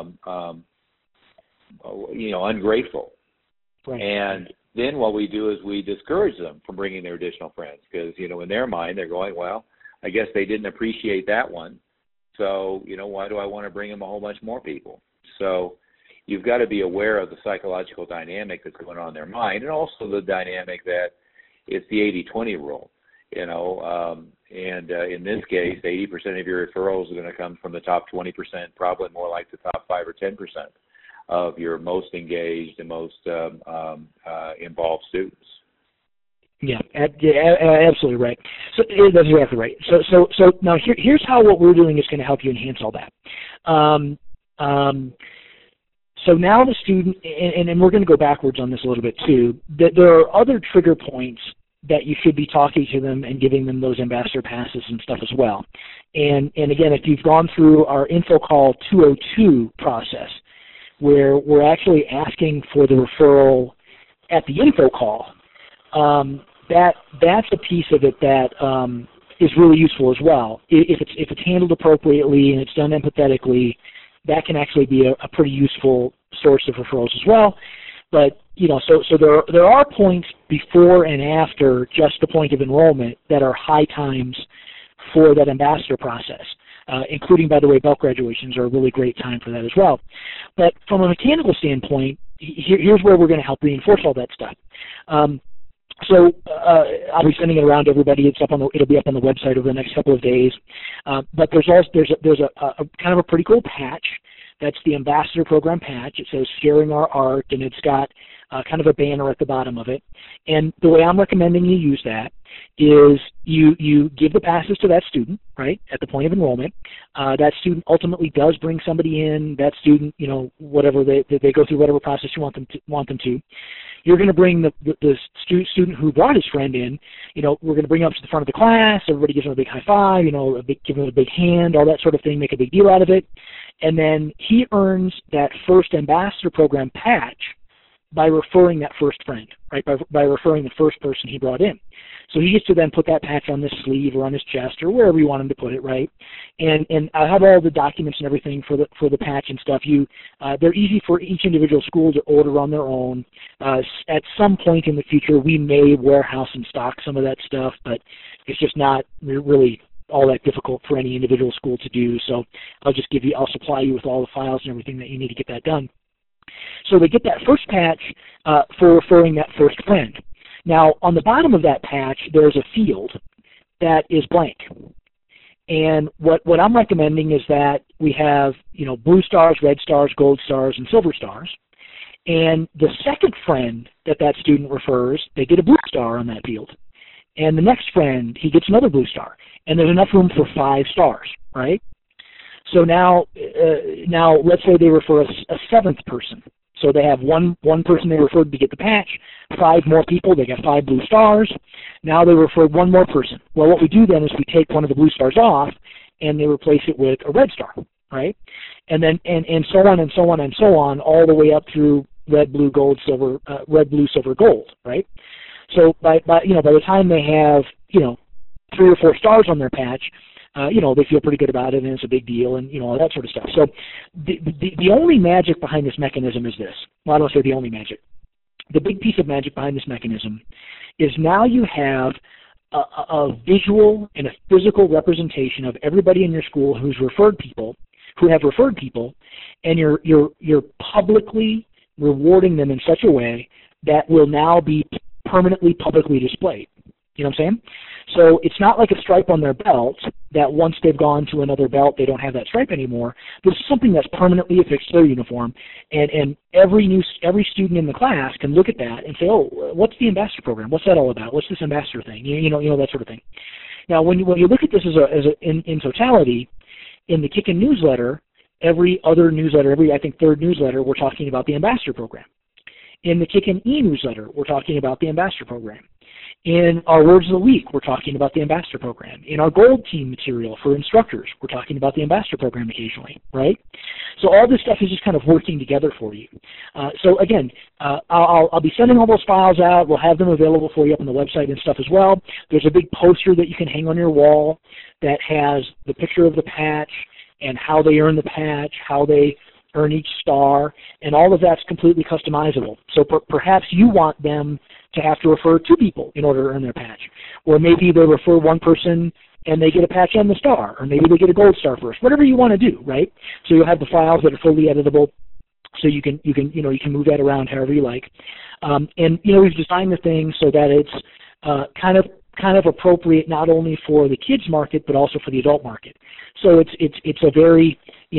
ungrateful. Right. And then what we do is we discourage them from bringing their additional friends, because in their mind they're going, well, I guess they didn't appreciate that one. So, why do I want to bring them a whole bunch more people? So you've got to be aware of the psychological dynamic that's going on in their mind, and also the dynamic that it's the 80-20 rule, and in this case, 80% of your referrals are going to come from the top 20%, probably more like the top 5 or 10% of your most engaged and most involved students. Yeah, absolutely right. So that's exactly right. So now here's how what we're doing is going to help you enhance all that. So now the student, and we're going to go backwards on this a little bit too, that there are other trigger points that you should be talking to them and giving them those ambassador passes and stuff as well. And again, if you've gone through our info call 202 process, where we're actually asking for the referral at the info call, that's a piece of it that is really useful as well. If it's handled appropriately and it's done empathetically, that can actually be a pretty useful source of referrals as well. But so there are points before and after just the point of enrollment that are high times for that ambassador process, including, by the way, belt graduations are a really great time for that as well. But from a mechanical standpoint, here's where we're going to help reinforce all that stuff. So I'll be sending it around to everybody. It'll be up on the website over the next couple of days. But there's a kind of a pretty cool patch. That's the Ambassador Program patch. It says sharing our art, and it's got kind of a banner at the bottom of it. And the way I'm recommending you use that is you give the passes to that student, right, at the point of enrollment. That student ultimately does bring somebody in. That student, whatever they go through whatever process you want them to. You're going to bring the student who brought his friend in. We're going to bring him up to the front of the class. Everybody gives him a big high five. Give him a big hand, all that sort of thing. Make a big deal out of it, and then he earns that first Ambassador Program patch by referring that first friend, right? By referring the first person he brought in. So he gets to then put that patch on his sleeve or on his chest or wherever you want him to put it, right? And I have all the documents and everything for the patch and stuff. They're easy for each individual school to order on their own. At some point in the future, we may warehouse and stock some of that stuff, but it's just not really all that difficult for any individual school to do. So I'll supply you with all the files and everything that you need to get that done. So they get that first patch for referring that first friend. Now, on the bottom of that patch, there's a field that is blank. And what I'm recommending is that we have, blue stars, red stars, gold stars, and silver stars. And the second friend that student refers, they get a blue star on that field. And the next friend, he gets another blue star. And there's enough room for 5 stars, right? So now let's say they refer a seventh person. So they have one person they referred to get the patch, 5 more people, they got 5 blue stars. Now they referred one more person. Well, what we do then is we take one of the blue stars off and they replace it with a red star, right? And then and so on and so on and so on, all the way up through red, blue, gold, silver, red, blue, silver, gold, right? So by the time they have 3 or 4 stars on their patch, they feel pretty good about it, and it's a big deal, and all that sort of stuff. So the only magic behind this mechanism is this. Well, I don't say the only magic. The big piece of magic behind this mechanism is now you have a visual and a physical representation of everybody in your school who have referred people, and you're publicly rewarding them in such a way that will now be permanently publicly displayed. You know what I'm saying? So it's not like a stripe on their belt that once they've gone to another belt, they don't have that stripe anymore. This is something that's permanently affixed to their uniform, and every student in the class can look at that and say, oh, what's the ambassador program? What's that all about? What's this ambassador thing? You know that sort of thing. Now, when you look at this in totality, in the Kickin' newsletter, every other newsletter, I think third newsletter, we're talking about the ambassador program. In the Kickin' e-newsletter, we're talking about the ambassador program. In our Words of the Week, we're talking about the ambassador program. In our Gold Team material for instructors, we're talking about the ambassador program occasionally, right? So all this stuff is just kind of working together for you. So again, I'll be sending all those files out. We'll have them available for you up on the website and stuff as well. There's a big poster that you can hang on your wall that has the picture of the patch and how they earn the patch, how they earn each star, and all of that's completely customizable. So perhaps you want them to have to refer 2 people in order to earn their patch. Or maybe they refer 1 person and they get a patch and the star, or maybe they get a gold star first. Whatever you want to do, right? So you'll have the files that are fully editable, so you can move that around however you like. We've designed the thing so that it's kind of appropriate not only for the kids market but also for the adult market. So it's a very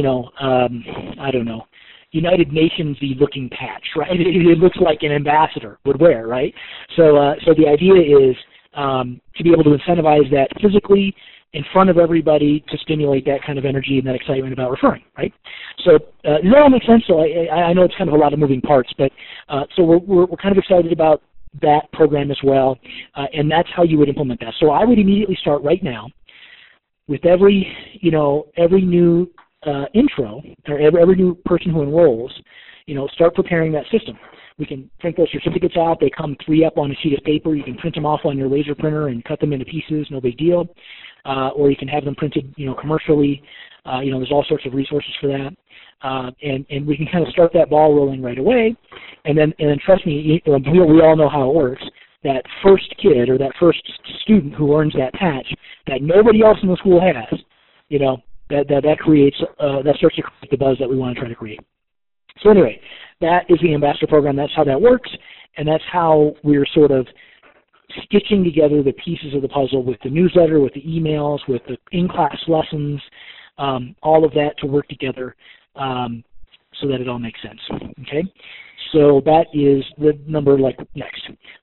United Nations-y looking patch, right? It looks like an ambassador would wear, right? So the idea is to be able to incentivize that physically in front of everybody to stimulate that kind of energy and that excitement about referring, right? So does that all make sense? So I know it's kind of a lot of moving parts, but so we're kind of excited about that program as well, and that's how you would implement that. So I would immediately start right now with every new intro, or every new person who enrolls, start preparing that system. We can print those certificates out. They come 3 up on a sheet of paper. You can print them off on your laser printer and cut them into pieces, no big deal. Or you can have them printed, commercially. There's all sorts of resources for that. And we can kind of start that ball rolling right away. And then trust me, we all know how it works. That first kid or that first student who earns that patch that nobody else in the school has, that creates that starts to create the buzz that we want to try to create. So anyway, that is the ambassador program. That's how that works, and that's how we're sort of stitching together the pieces of the puzzle with the newsletter, with the emails, with the in-class lessons, all of that to work together so that it all makes sense. Okay, so that is the number next.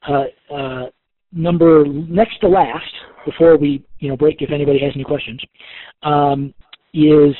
Number next to last, before we break, if anybody has any questions, is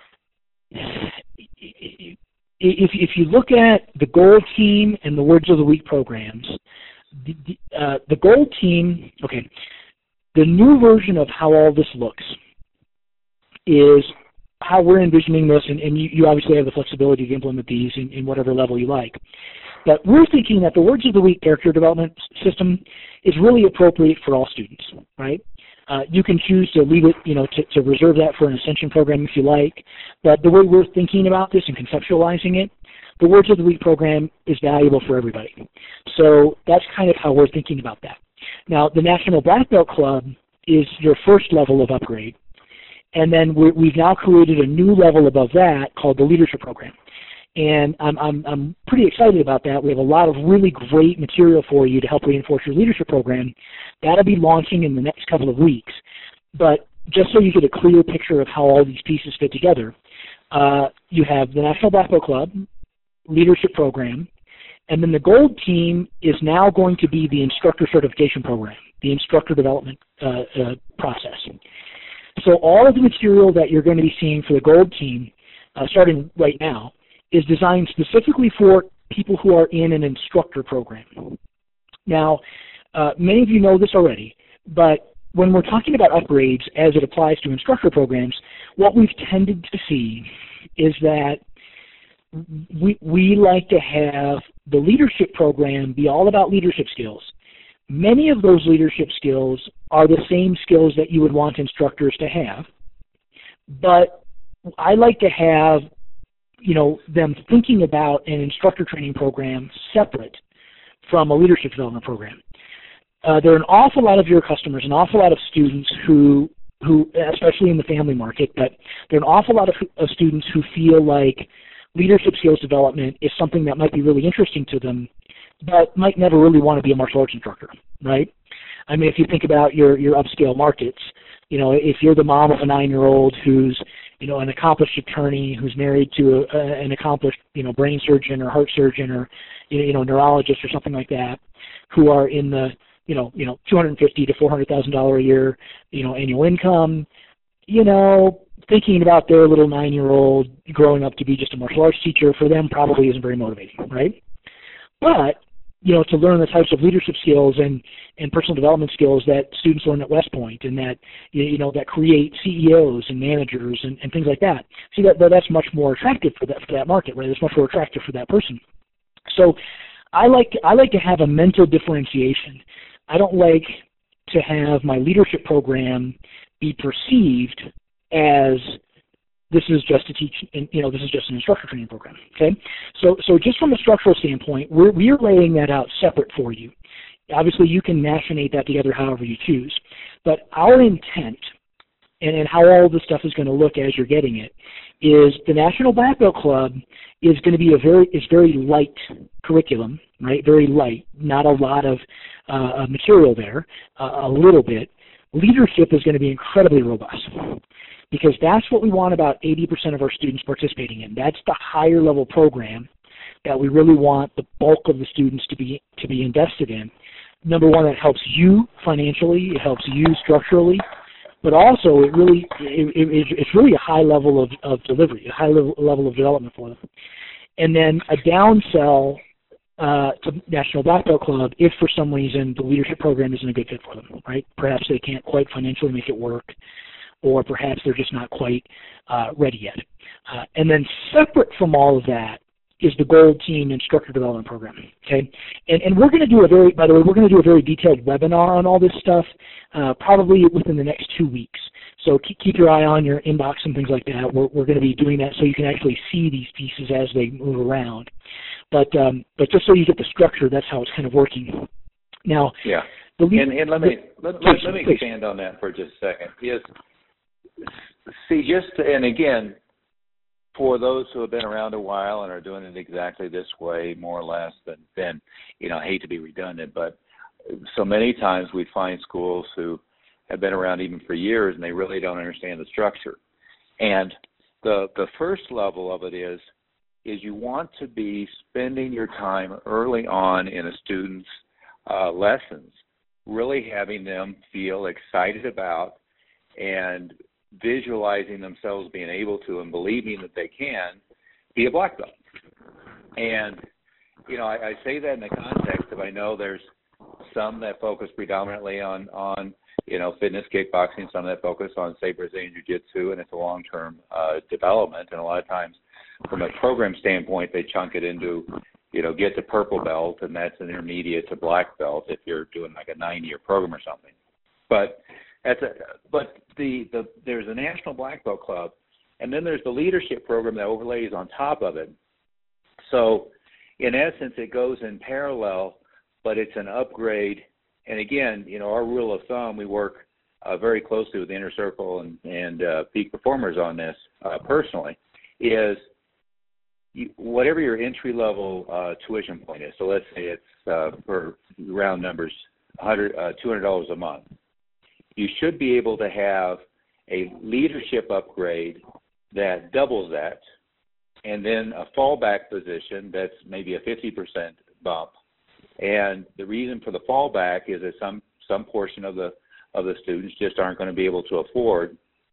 if you look at the Gold Team and the Words of the Week programs, the Gold Team, okay, the new version of how all this looks is how we're envisioning this, and you obviously have the flexibility to implement these in whatever level you like. But we're thinking that the Words of the Week character development system is really appropriate for all students, right? You can choose to leave it, to reserve that for an Ascension program if you like. But the way we're thinking about this and conceptualizing it, the Words of the Week program is valuable for everybody. So that's kind of how we're thinking about that. Now, the National Black Belt Club is your first level of upgrade. And then we've now created a new level above that called the Leadership Program. And I'm pretty excited about that. We have a lot of really great material for you to help reinforce your leadership program. That'll be launching in the next couple of weeks. But just so you get a clear picture of how all these pieces fit together, you have the National Black Belt Club, leadership program, and then the Gold Team is now going to be the instructor certification program, the instructor development process. So all of the material that you're going to be seeing for the Gold Team, starting right now, is designed specifically for people who are in an instructor program. Now, many of you know this already, but when we're talking about upgrades as it applies to instructor programs, what we've tended to see is that we like to have the leadership program be all about leadership skills. Many of those leadership skills are the same skills that you would want instructors to have, but I like to have, them thinking about an instructor training program separate from a leadership development program. There are an awful lot of your customers, an awful lot of students who, especially in the family market, but there are an awful lot of students who feel like leadership skills development is something that might be really interesting to them, but might never really want to be a martial arts instructor, right? I mean, if you think about your upscale markets, if you're the mom of a 9-year-old who's, an accomplished attorney who's married to an accomplished, brain surgeon or heart surgeon or, neurologist or something like that, who are in the, $250,000 to $400,000 a year, annual income, thinking about their little 9-year-old growing up to be just a martial arts teacher for them probably isn't very motivating, right? But, to learn the types of leadership skills and personal development skills that students learn at West Point and that, that create CEOs and managers and things like that. See, that's much more attractive for that market, right? It's much more attractive for that person. So I like to have a mental differentiation. I don't like to have my leadership program be perceived as this is just to teach, this is just an instructor training program, okay? So just from a structural standpoint, we're laying that out separate for you. Obviously, you can machinate that together however you choose. But our intent, and how all this stuff is going to look as you're getting it, is the National Black Belt Club is going to be very light curriculum, right? Very light, not a lot of material there, a little bit. Leadership is going to be incredibly robust, because that's what we want about 80% of our students participating in. That's the higher level program that we really want the bulk of the students to be invested in. Number one, it helps you financially, it helps you structurally, but also it's really a high level of delivery, a high level of development for them. And then a downsell to National Black Belt Club if for some reason the leadership program isn't a good fit for them, right? Perhaps they can't quite financially make it work, or perhaps they're just not quite ready yet. And then separate from all of that is the Gold Team Instructor Development Program, okay? And we're going to do we're going to do a very detailed webinar on all this stuff, probably within the next 2 weeks. So keep your eye on your inbox and things like that. We're going to be doing that so you can actually see these pieces as they move around. But just so you get the structure, that's how it's kind of working. Now, yeah. And let me expand on that for just a second. And again, for those who have been around a while and are doing it exactly this way, more or less, then I hate to be redundant, but so many times we find schools who have been around even for years and they really don't understand the structure. And the first level of it is you want to be spending your time early on in a student's lessons, really having them feel excited about and visualizing themselves being able to and believing that they can be a black belt. And, I say that in the context of I know there's some that focus predominantly on fitness, kickboxing, some that focus on, say, Brazilian Jiu-Jitsu, and it's a long-term development. And a lot of times from a program standpoint, they chunk it into, get to purple belt, and that's an intermediate to black belt if you're doing like a 9-year program or something. But there's a National Black Belt Club, and then there's the leadership program that overlays on top of it. So, in essence, it goes in parallel, but it's an upgrade. And again, our rule of thumb, we work very closely with Inner Circle and Peak Performers on this personally, is whatever your entry-level tuition point is. So let's say it's, for round numbers, $200 a month. You should be able to have a leadership upgrade that doubles that, and then a fallback position that's maybe a 50% bump. And the reason for the fallback is that some portion of the students just aren't going to be able to afford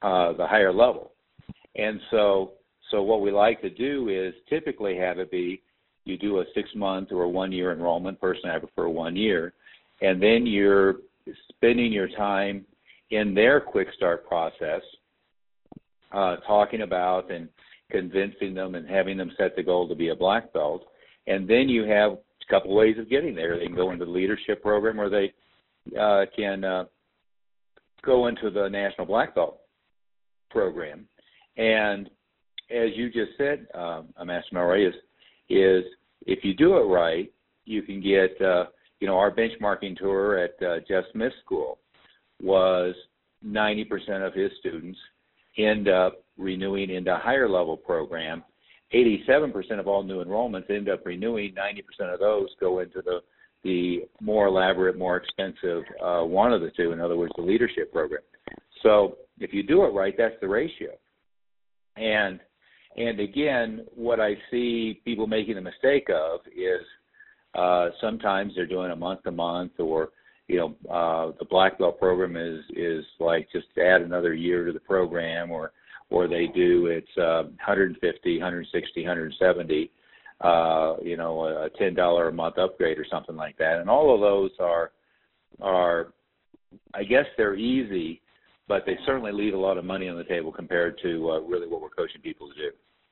the higher level. And so what we like to do is typically have it be you do a 6-month or a 1-year enrollment. Personally, I prefer 1 year. And then you're spending your time in their quick start process, talking about and convincing them and having them set the goal to be a black belt. And then you have a couple ways of getting there. They can go into the leadership program, or they can go into the National Black Belt program. And as you just said, Master Malroy, is if you do it right, you can get, our benchmarking tour at Jeff Smith School was 90% of his students end up renewing into a higher level program. 87% of all new enrollments end up renewing. 90% of those go into the more elaborate, more expensive one of the two, in other words, the leadership program. So if you do it right, that's the ratio. And again, what I see people making the mistake of is sometimes they're doing a month-to-month, or the black belt program is like just add another year to the program, or they do it's 150, 160, 170, a $10 a month upgrade or something like that. And all of those are I guess they're easy, but they certainly leave a lot of money on the table compared to really what we're coaching people to do.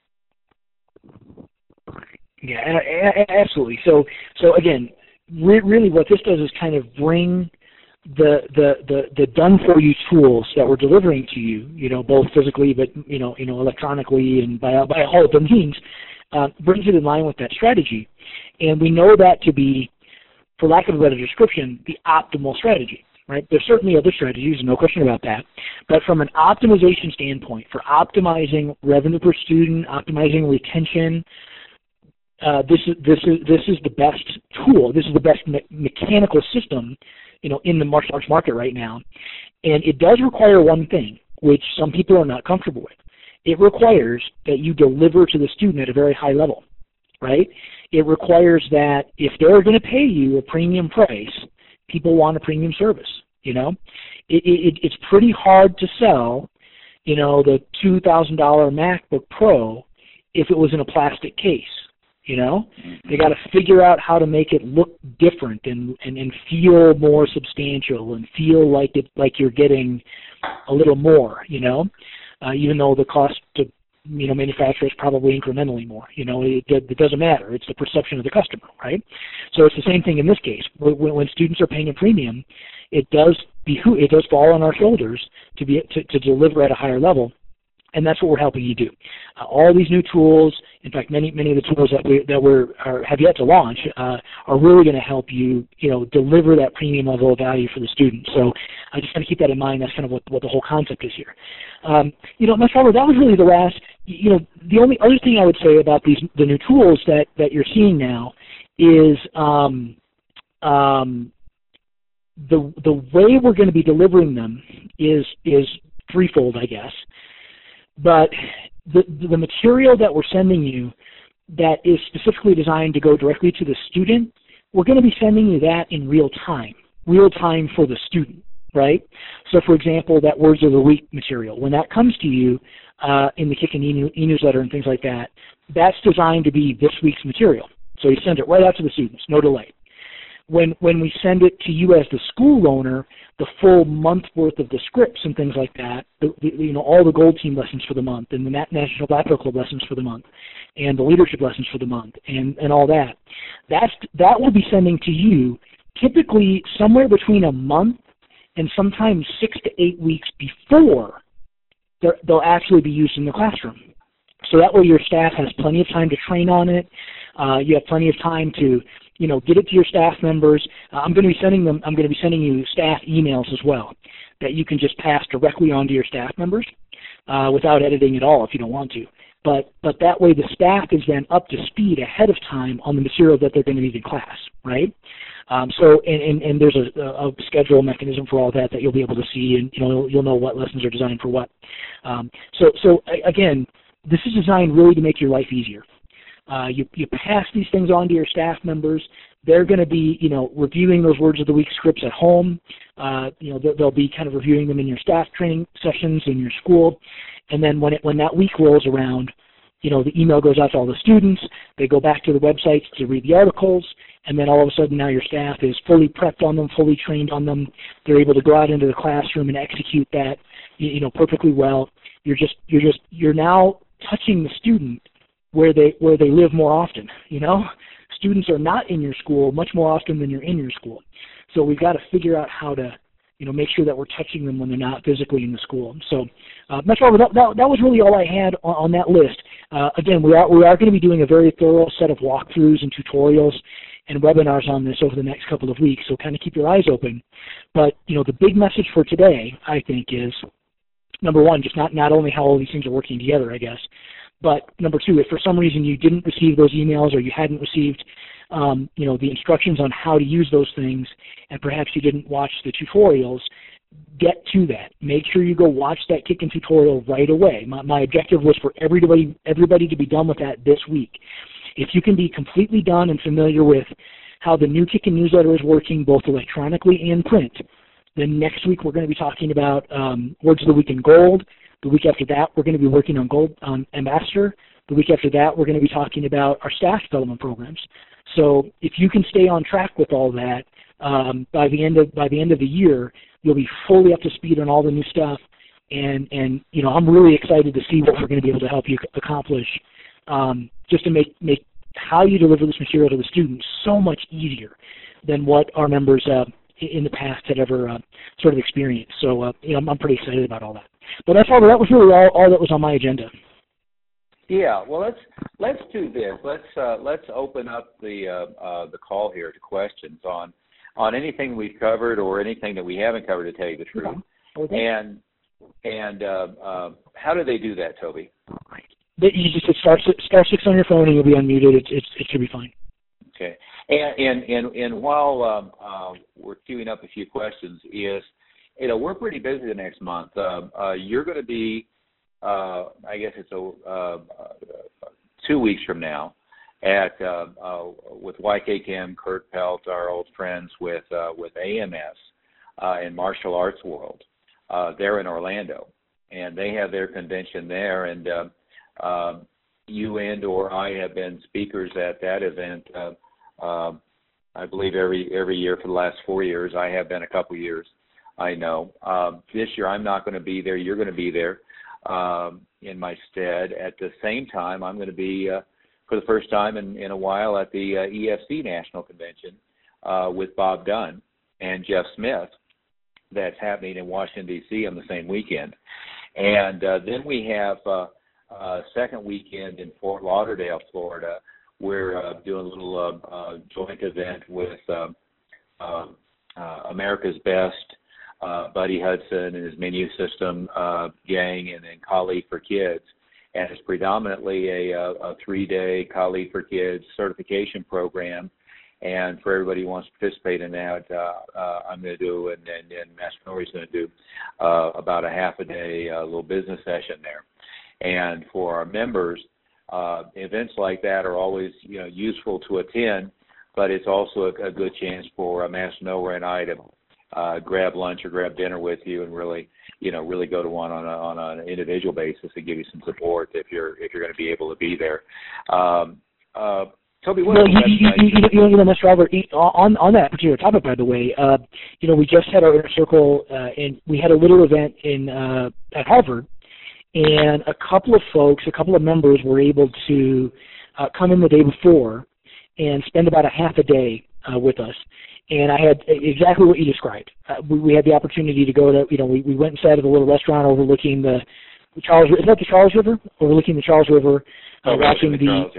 Yeah, absolutely. So again, really what this does is kind of bring the done-for-you tools that we're delivering to you, both physically but, electronically and by all of the means, brings it in line with that strategy. And we know that to be, for lack of a better description, the optimal strategy. Right? There's certainly other strategies, no question about that. But from an optimization standpoint, for optimizing revenue per student, optimizing retention, this is the best tool. This is the best mechanical system, in the martial arts market right now. And it does require one thing, which some people are not comfortable with. It requires that you deliver to the student at a very high level, right? It requires that if they're going to pay you a premium price, people want a premium service, It's pretty hard to sell, the $2,000 MacBook Pro if it was in a plastic case, They got to figure out how to make it look different and feel more substantial and feel like you're getting a little more, even though the cost to manufacturer is probably incrementally more. It doesn't matter. It's the perception of the customer, right? So it's the same thing in this case. When students are paying a premium, it does fall on our shoulders to deliver at a higher level, and that's what we're helping you do. All these new tools, in fact, many of the tools that have yet to launch, are really going to help you, deliver that premium level of value for the student. So I just got to keep that in mind. That's kind of what the whole concept is here. Master Malroy, that was really the last. The only other thing I would say about the new tools that you're seeing now is the way we're going to be delivering them is threefold, I guess. But the material that we're sending you that is specifically designed to go directly to the student, we're going to be sending you that in real time for the student, right? So, for example, that Words of the Week material, when that comes to you in the Kick and e-newsletter and things like that, that's designed to be this week's material. So you send it right out to the students, no delay. When we send it to you as the school owner, the full month worth of the scripts and things like that, all the Gold Team lessons for the month and the National Black Belt Club lessons for the month and the leadership lessons for the month and all that, that will be sending to you typically somewhere between a month and sometimes 6 to 8 weeks before they'll actually be used in the classroom. So that way your staff has plenty of time to train on it. You have plenty of time to get it to your staff members. I'm going to be sending you staff emails as well that you can just pass directly on to your staff members without editing at all if you don't want to. But that way the staff is then up to speed ahead of time on the material that they're going to need in class, right? So there's a schedule mechanism for all that you'll be able to see, and you'll know what lessons are designed for what. So again, this is designed really to make your life easier. You pass these things on to your staff members. they're going to be, reviewing those Words of the Week scripts at home. They'll be kind of reviewing them in your staff training sessions in your school. And then when that week rolls around, the email goes out to all the students. They go back to the websites to read the articles, and then all of a sudden now your staff is fully prepped on them, fully trained on them. They're able to go out into the classroom and execute that, perfectly well. You're now touching the student where they live more often. Students are not in your school much more often than you're in your school. So we've got to figure out how to, make sure that we're touching them when they're not physically in the school. So that's all. That was really all I had on that list. Again, we are going to be doing a very thorough set of walkthroughs and tutorials and webinars on this over the next couple of weeks. So kind of keep your eyes open. But the big message for today, I think, is number one, just not only how all these things are working together, I guess, but number two, if for some reason you didn't receive those emails or you hadn't received the instructions on how to use those things, and perhaps you didn't watch the tutorials, get to that. Make sure you go watch that Kickin' tutorial right away. My objective was for everybody to be done with that this week. If you can be completely done and familiar with how the new Kickin' newsletter is working, both electronically and print, then next week we're going to be talking about Words of the Week in Gold. The week after that, we're going to be working on Gold Ambassador. The week after that, we're going to be talking about our staff development programs. So if you can stay on track with all that, by the end of the year, you'll be fully up to speed on all the new stuff. And I'm really excited to see what we're going to be able to help you accomplish, just to make how you deliver this material to the students so much easier than what our members in the past had ever sort of experienced. So I'm pretty excited about all that. But that was really all that was on my agenda. Yeah, well, let's do this. Let's open up the call here to questions on anything we've covered or anything that we haven't covered, to tell you the truth. Okay. And how do they do that, Toby? You just hit star 6 on your phone and you'll be unmuted. It should be fine. Okay. And while we're queuing up a few questions, we're pretty busy the next month. You're going to be, I guess it's 2 weeks from now, at with YKKM, Kurt Pelt, our old friends with AMS in Martial Arts World. They're in Orlando, and they have their convention there. And you and or I have been speakers at that event. I believe every year for the last 4 years. I have been a couple years. I know. This year I'm not going to be there. You're going to be there in my stead. At the same time, I'm going to be, for the first time in a while, at the EFC National Convention with Bob Dunn and Jeff Smith. That's happening in Washington, D.C. on the same weekend. And then we have a second weekend in Fort Lauderdale, Florida. We're doing a little joint event with America's Best, Buddy Hudson and his Menu System gang, and then Colleague for Kids. And it's predominantly a 3-day Colleague for Kids certification program. And for everybody who wants to participate in that, I'm going to do, and Master Norrie's going to do about a half a day little business session there. And for our members, events like that are always useful to attend, but it's also a good chance for Master Norrie and I to grab lunch or grab dinner with you and really go to one on an individual basis and give you some support if you're going to be able to be there. Toby, what Mr. Albert, on that particular topic, by the way, we just had our Inner Circle, and we had a little event at Harvard, and a couple of members were able to come in the day before and spend about a half a day with us. And I had exactly what you described. We had the opportunity to go to, we went inside of a little restaurant overlooking the Charles River. Is that the Charles River? Overlooking the Charles River, watching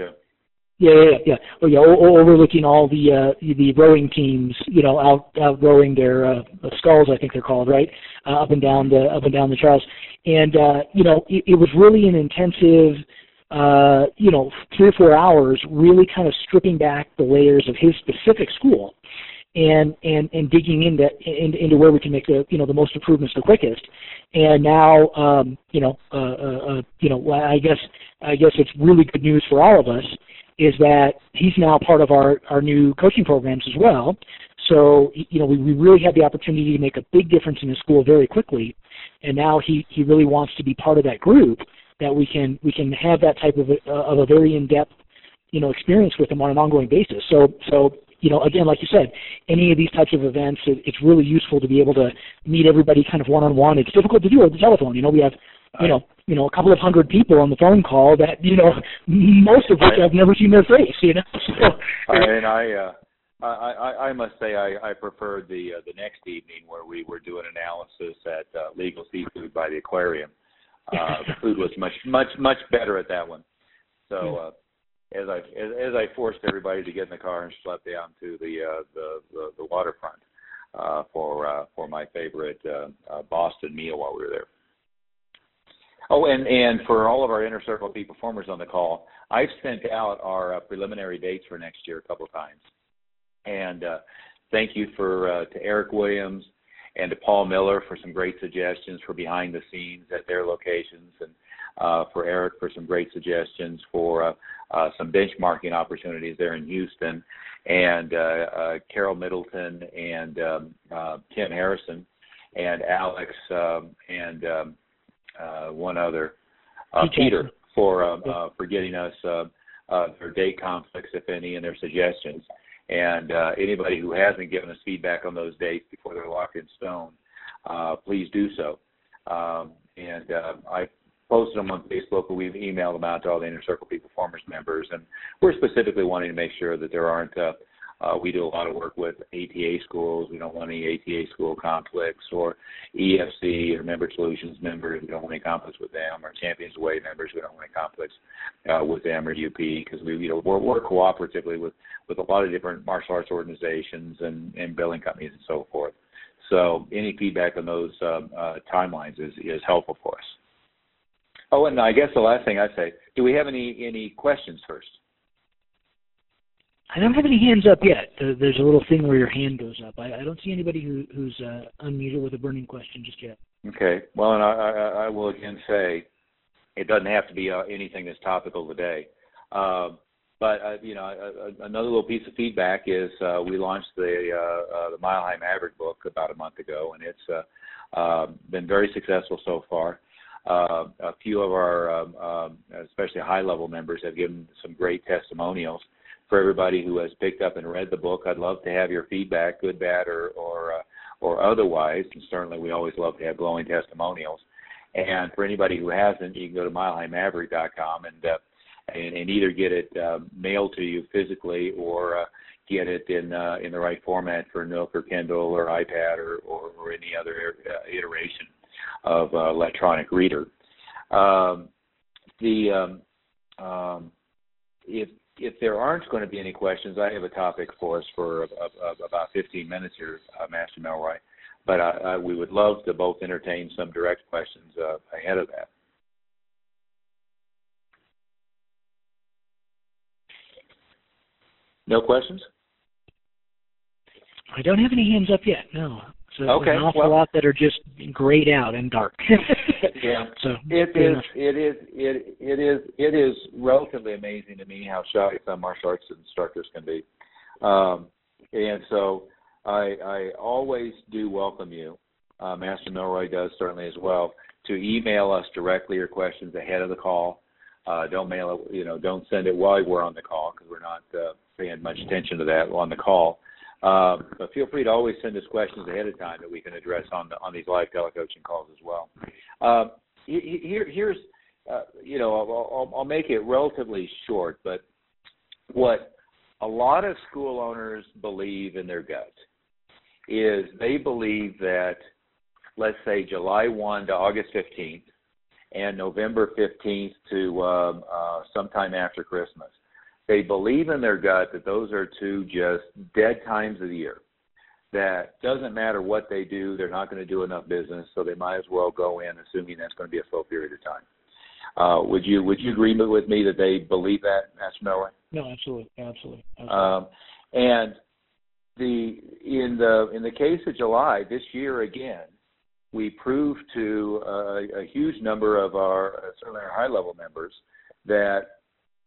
overlooking all the rowing teams, out rowing their sculls, I think they're called, right, up and down the Charles. And it was really an intensive 3 or 4 hours, really kind of stripping back the layers of his specific school and digging into where we can make the most improvements the quickest. And now I guess it's really good news for all of us is that he's now part of our new coaching programs as well. So, we really had the opportunity to make a big difference in his school very quickly, and now he really wants to be part of that group, that we can have that type of a very in-depth, experience with him on an ongoing basis. So again, like you said, any of these types of events, it's really useful to be able to meet everybody kind of one-on-one. It's difficult to do over the telephone. We have, a couple of hundred people on the phone call that, most of which I've never seen their face, So, I must say I preferred the next evening where we were doing analysis at Legal Seafood by the aquarium. The food was much better at that one. So as I forced everybody to get in the car and slept down to the waterfront for my favorite Boston meal while we were there. Oh, and for all of our Inner Circle Peak performers on the call, I've sent out our preliminary dates for next year a couple of times. And thank you to Eric Williams and to Paul Miller for some great suggestions for behind the scenes at their locations, and for Eric for some great suggestions for some benchmarking opportunities there in Houston, and Carol Middleton and Tim Harrison and Alex and one other, Peter, for getting us their date conflicts, if any, and their suggestions. And anybody who hasn't given us feedback on those dates before they're locked in stone, please do so. And I posted them on Facebook, but we've emailed them out to all the Inner Circle Peak Performers members. And we're specifically wanting to make sure that there aren't, we do a lot of work with ATA schools. We don't want any ATA school conflicts, or EFC or Member Solutions members. We don't want any conflicts with them, or Champions Way members. We don't want any conflicts with them or UP, because we work cooperatively with a lot of different martial arts organizations and billing companies and so forth. So any feedback on those timelines is helpful for us. Oh, and I guess the last thing I'd say, do we have any questions first? I don't have any hands up yet. There's a little thing where your hand goes up. I don't see anybody who's unmuted with a burning question just yet. Okay. Well, and I will again say it doesn't have to be anything that's topical today. But another little piece of feedback is we launched the Mile High Maverick book about a month ago, and it's been very successful so far. A few of our, especially high-level members, have given some great testimonials. For everybody who has picked up and read the book, I'd love to have your feedback, good, bad, or otherwise. And certainly, we always love to have glowing testimonials. And for anybody who hasn't, you can go to milehighmaverick.com and either get it mailed to you physically, or get it in the right format for Nook or Kindle or iPad or any other iteration of electronic reader. If there aren't going to be any questions, I have a topic for us for about 15 minutes here, Master Melroy. But we would love to both entertain some direct questions ahead of that. No questions? I don't have any hands up yet, no. So okay. There's an awful lot that are just grayed out and dark. Yeah. So it is relatively amazing to me how shy some martial arts instructors can be. And so I always do welcome you, Master Milroy does certainly as well, to email us directly your questions ahead of the call. Don't mail it, don't send it while we're on the call, because we're not paying much attention to that on the call. But feel free to always send us questions ahead of time that we can address on these live telecoaching calls as well. Here's, I'll make it relatively short, but what a lot of school owners believe in their gut is they believe that, let's say, July 1 to August 15th and November 15th to sometime after Christmas, they believe in their gut that those are two just dead times of the year. That doesn't matter what they do, they're not going to do enough business, so they might as well go in assuming that's going to be a slow period of time. Would you agree with me that they believe that, Master Melroy? No, absolutely. And in the case of July this year, again, we proved to a huge number of certainly our high level members, that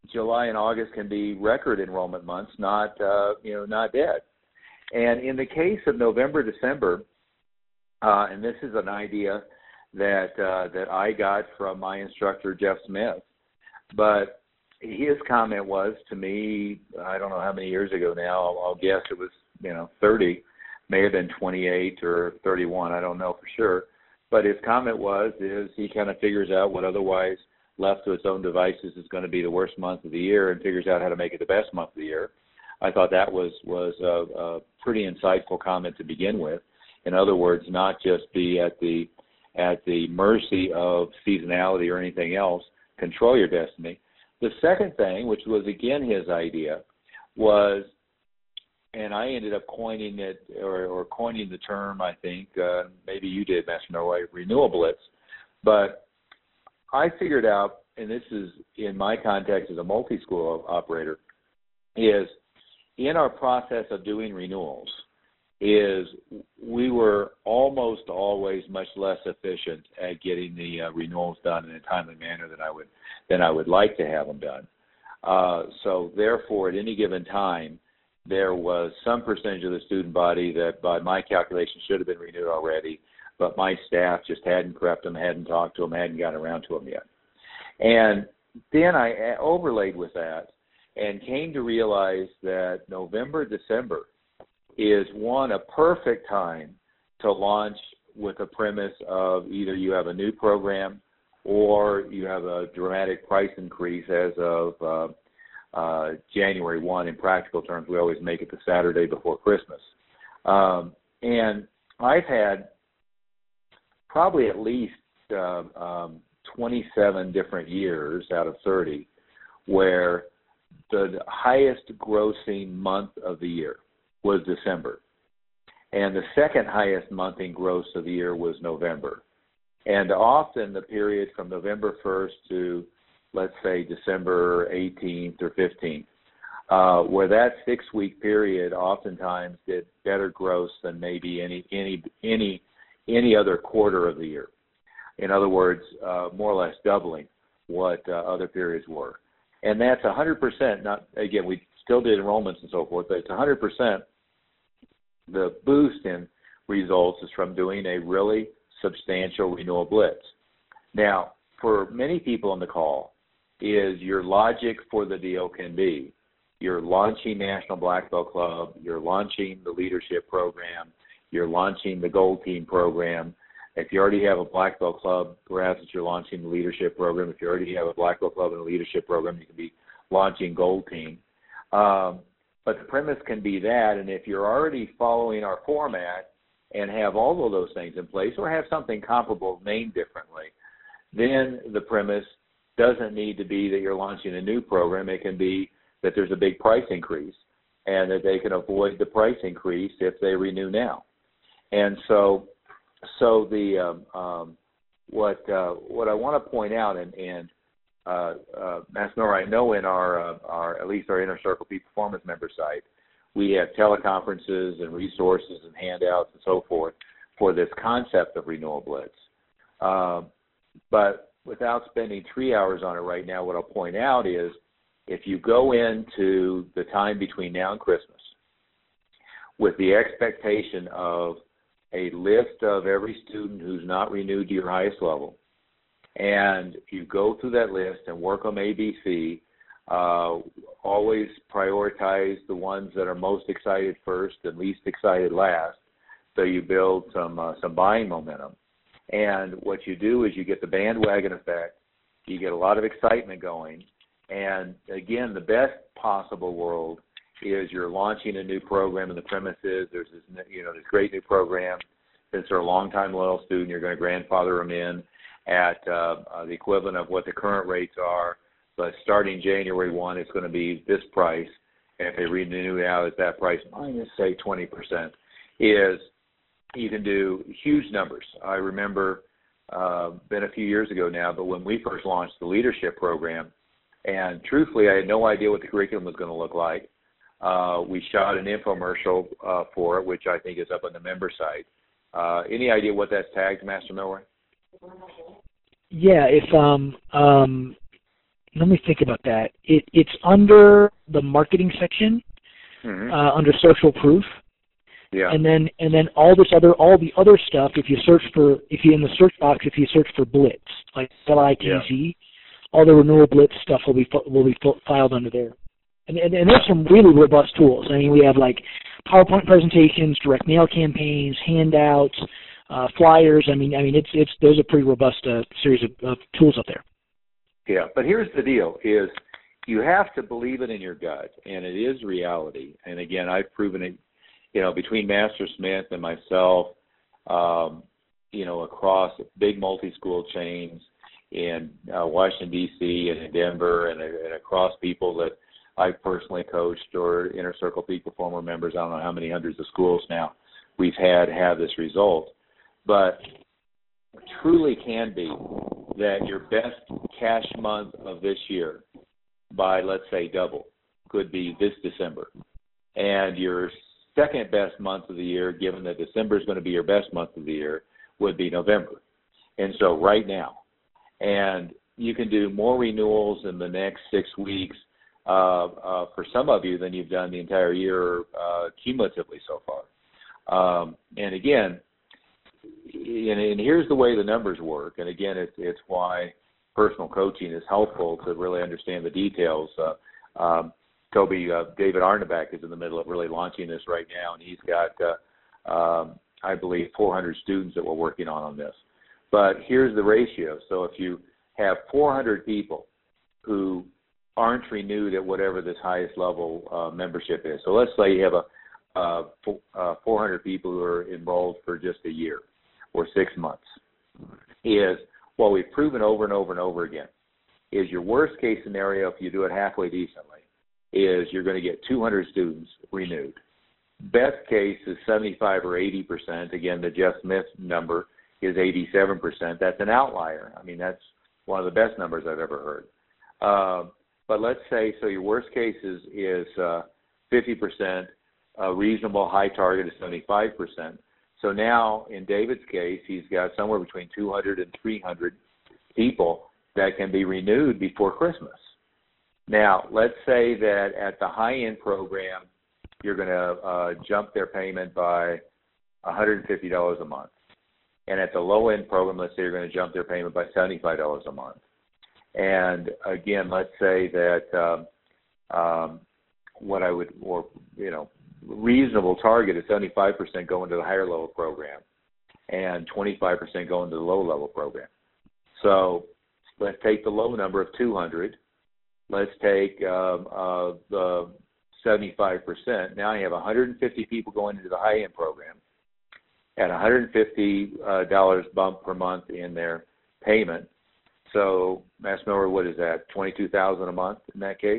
July and August can be record enrollment months, not not dead. And in the case of November, December, and this is an idea that I got from my instructor Jeff Smith, but his comment was to me, I don't know how many years ago now, I'll guess it was 30, may have been 28 or 31, I don't know for sure. But his comment is he kind of figures out what otherwise left to its own devices is going to be the worst month of the year and figures out how to make it the best month of the year. I thought that was a pretty insightful comment to begin with. In other words, not just be at the mercy of seasonality or anything else, control your destiny. The second thing, which was again his idea, was, and I ended up coining it or coining the term, I think, maybe you did, Master Norway, renewal blitz. But I figured out, and this is in my context as a multi-school operator, is in our process of doing renewals, is we were almost always much less efficient at getting the renewals done in a timely manner than I would like to have them done. So therefore, at any given time, there was some percentage of the student body that, by my calculation, should have been renewed already, but my staff just hadn't prepped them, hadn't talked to them, hadn't gotten around to them yet. And then I overlaid with that and came to realize that November, December is a perfect time to launch with a premise of either you have a new program or you have a dramatic price increase as of January 1. In practical terms, we always make it the Saturday before Christmas. And I've had probably at least 27 different years out of 30 where the highest grossing month of the year was December. And the second highest month in gross of the year was November. And often the period from November 1st to, let's say, December 18th or 15th, where that 6-week period oftentimes did better gross than maybe any other quarter of the year. In other words, more or less doubling what other periods were. And that's 100%, not, again, we still did enrollments and so forth, but it's 100%. The boost in results is from doing a really substantial renewal blitz. Now, for many people on the call, is your logic for the deal can be you're launching National Black Belt Club, you're launching the leadership program, you're launching the Gold Team program. If you already have a Black Belt Club, perhaps you're launching the leadership program. If you already have a Black Belt Club and a leadership program, you can be launching Gold Team. But the premise can be that, and if you're already following our format and have all of those things in place or have something comparable named differently, then the premise doesn't need to be that you're launching a new program. It can be that there's a big price increase and that they can avoid the price increase if they renew now. And so the what I want to point out, and Master Nora, I know in our at least our Inner Circle Peak Performance member site, we have teleconferences and resources and handouts and so forth for this concept of renewal blitz. But without spending 3 hours on it right now, what I'll point out is if you go into the time between now and Christmas with the expectation of a list of every student who's not renewed to your highest level, and you go through that list and work on ABC, always prioritize the ones that are most excited first and least excited last, so you build some buying momentum. And what you do is you get the bandwagon effect, you get a lot of excitement going, and again, the best possible world is you're launching a new program, and the premise is there's this great new program. Since they're a long-time loyal student, you're going to grandfather them in at the equivalent of what the current rates are, but starting January 1, it's going to be this price, and if they renew now at that price minus, say, 20%, is you can do huge numbers. I remember, been a few years ago now, but when we first launched the leadership program, and truthfully, I had no idea what the curriculum was going to look like. We shot an infomercial for it, which I think is up on the member site. Any idea what that's tagged, Master Milroy? Yeah, if let me think about that. It's under the marketing section, under social proof. Yeah. And then all the other stuff. If you in the search box, if you search for Blitz, like LITZ, all the renewal Blitz stuff will be filed under there. And there's some really robust tools. I mean, we have like PowerPoint presentations, direct mail campaigns, handouts, flyers. I mean, there's a pretty robust series of tools up there. Yeah, but here's the deal: is you have to believe it in your gut, and it is reality. And again, I've proven it. Between Master Smith and myself, across big multi-school chains in Washington, D.C. and in Denver and across people that I've personally coached or Inner Circle Peak Performer members, I don't know how many hundreds of schools now we've had have this result. But it truly can be that your best cash month of this year by, let's say, double could be this December. And your second best month of the year, given that December is going to be your best month of the year, would be November. And so right now. And you can do more renewals in the next 6 weeks for some of you than you've done the entire year cumulatively so far. And again, and here's the way the numbers work. And again, it's why personal coaching is helpful to really understand the details. David Arnebeck is in the middle of really launching this right now, and he's got, I believe, 400 students that we're working on this. But here's the ratio. So if you have 400 people who aren't renewed at whatever this highest level membership is. So let's say you have 400 people who are enrolled for just a year or 6 months. Is what we've proven over and over and over again is your worst case scenario, if you do it halfway decently, is you're going to get 200 students renewed. Best case is 75 or 80%. Again, the Jeff Smith number is 87%. That's an outlier. I mean, that's one of the best numbers I've ever heard. But let's say, so your worst case is 50%, reasonable high target is 75%. So now in David's case, he's got somewhere between 200 and 300 people that can be renewed before Christmas. Now, let's say that at the high-end program, you're going to jump their payment by $150 a month. And at the low-end program, let's say you're going to jump their payment by $75 a month. And again, let's say that reasonable target is 75% going to the higher level program and 25% going to the low level program. So let's take the low number of 200. Let's take the 75%. Now you have 150 people going into the high-end program at $150 bump per month in their payment. So, Mass Miller, what is that, $22,000 a month in that case?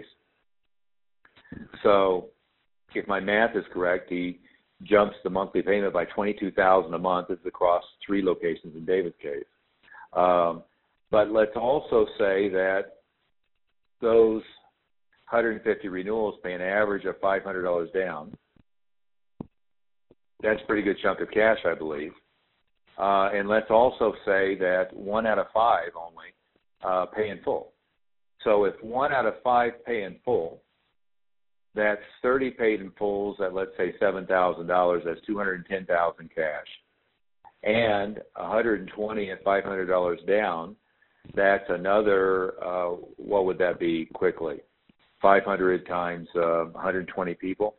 So if my math is correct, he jumps the monthly payment by $22,000 a month. It's across 3 locations in David's case. But let's also say that those 150 renewals pay an average of $500 down. That's a pretty good chunk of cash, I believe. And let's also say that 1 out of 5 only pay in full. So if 1 out of 5 pay in full, that's 30 paid in fulls at, let's say, $7,000. That's $210,000 cash. And 120 at $500 down, that's another, what would that be quickly? 500 times 120 people.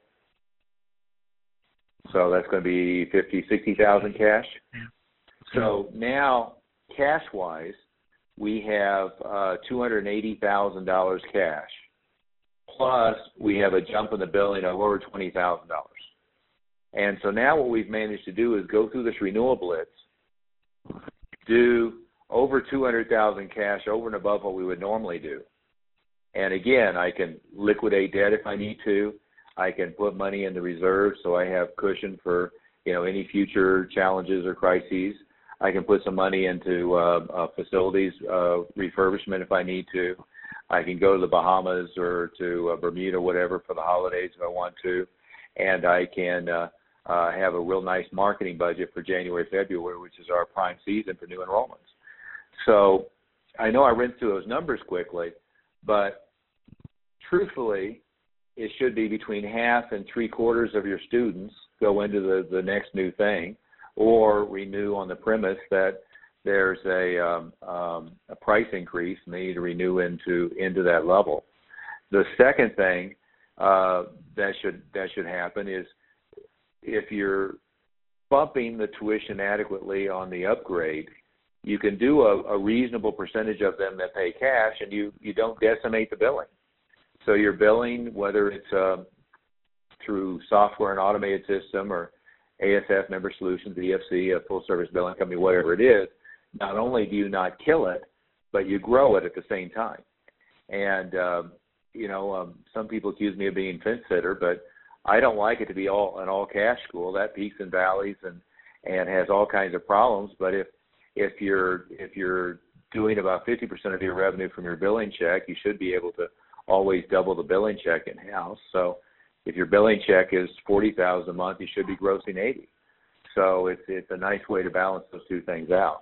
So that's going to be 50, 60,000 cash. So now, cash-wise, we have $280,000 cash. Plus, we have a jump in the billing of over $20,000. And so now what we've managed to do is go through this renewal blitz, do over $200,000 cash over and above what we would normally do. And again, I can liquidate debt if I need to. I can put money in the reserve so I have cushion for any future challenges or crises. I can put some money into facilities refurbishment if I need to. I can go to the Bahamas or to Bermuda, whatever, for the holidays if I want to. And I can have a real nice marketing budget for January, February, which is our prime season for new enrollments. So I know I ran through those numbers quickly, but truthfully, it should be between half and 3/4 of your students go into the next new thing, or renew on the premise that there's a price increase and they need to renew into that level. The second thing that should happen is if you're bumping the tuition adequately on the upgrade, you can do a reasonable percentage of them that pay cash, and you don't decimate the billing. So your billing, whether it's through software and automated system or ASF Member Solutions, EFC, a full service billing company, whatever it is, not only do you not kill it, but you grow it at the same time. And, some people accuse me of being fence sitter, but I don't like it to be an all cash school. That peaks and valleys and has all kinds of problems. But if you're doing about 50% of your revenue from your billing check, you should be able to always double the billing check in house. So if your billing check is $40,000 a month, you should be grossing $80,000. So it's a nice way to balance those two things out.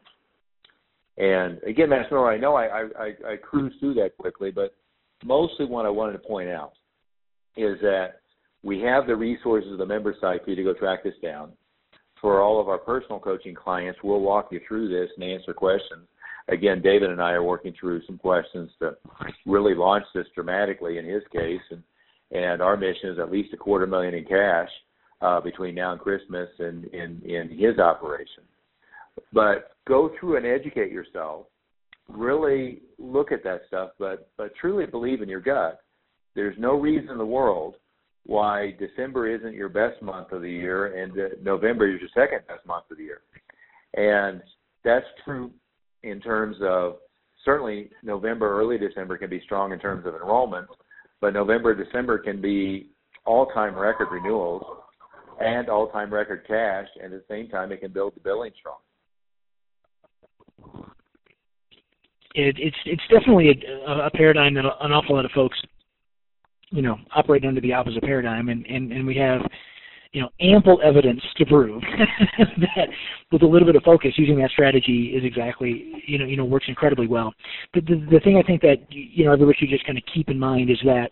And again, Master Miller, I know I cruised through that quickly, but mostly what I wanted to point out is that we have the resources of the member site for you to go track this down. For all of our personal coaching clients, we'll walk you through this and answer questions. Again, David and I are working through some questions to really launch this dramatically in his case, and our mission is at least $250,000 in cash between now and Christmas in his operation. But go through and educate yourself. Really look at that stuff, but truly believe in your gut. There's no reason in the world why December isn't your best month of the year and November is your second best month of the year. And that's true in terms of certainly November, early December can be strong in terms of enrollment, but November, December can be all-time record renewals and all-time record cash, and at the same time it can build the billing strong. It's definitely a paradigm that an awful lot of folks, operate under the opposite paradigm, and we have, ample evidence to prove that with a little bit of focus, using that strategy is exactly, works incredibly well. But the thing I think that, everybody should just kind of keep in mind is that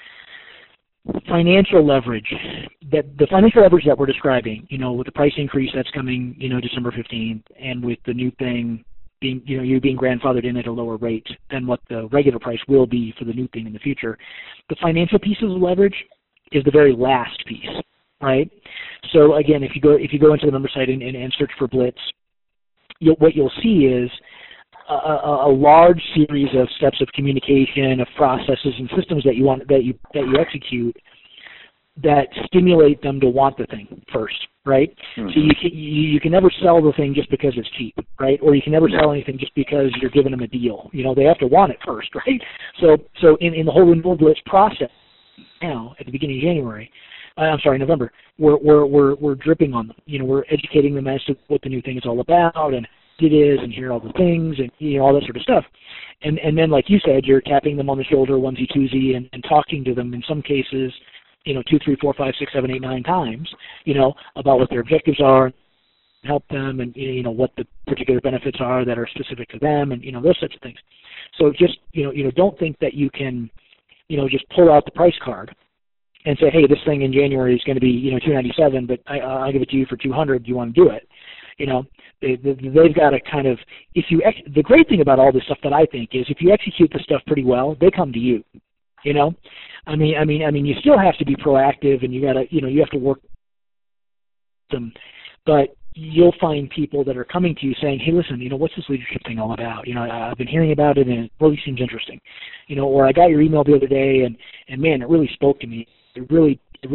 financial leverage, that the financial leverage that we're describing, with the price increase that's coming, December 15th, and with the new thing being, you being grandfathered in at a lower rate than what the regular price will be for the new thing in the future. The financial pieces of leverage is the very last piece, right? So again, if you go into the member site and search for Blitz, what you'll see is a large series of steps of communication, of processes and systems that you execute that stimulate them to want the thing first, right? Mm-hmm. So you can never sell the thing just because it's cheap, right? Or you can never sell anything just because you're giving them a deal. They have to want it first, right? So in the whole renewal Blitz process now at the beginning of November, we're dripping on them. We're educating them as to what the new thing is all about and it is, and here are all the things, and all that sort of stuff. And then, like you said, you're tapping them on the shoulder, onesie twosie, and talking to them in some cases, 2, 3, 4, 5, 6, 7, 8, 9 times, about what their objectives are, help them, and what the particular benefits are that are specific to them, and those types of things. So just don't think that you can just pull out the price card and say, hey, this thing in January is going to be $297, but I'll give it to you for $200. Do you want to do it? They've got to kind of, the great thing about all this stuff that I think is if you execute the stuff pretty well, they come to you. I mean, you still have to be proactive, and you have to work them, but you'll find people that are coming to you saying, hey, listen, what's this leadership thing all about? I've been hearing about it, and it really seems interesting. Or I got your email the other day, and man, it really spoke to me. It really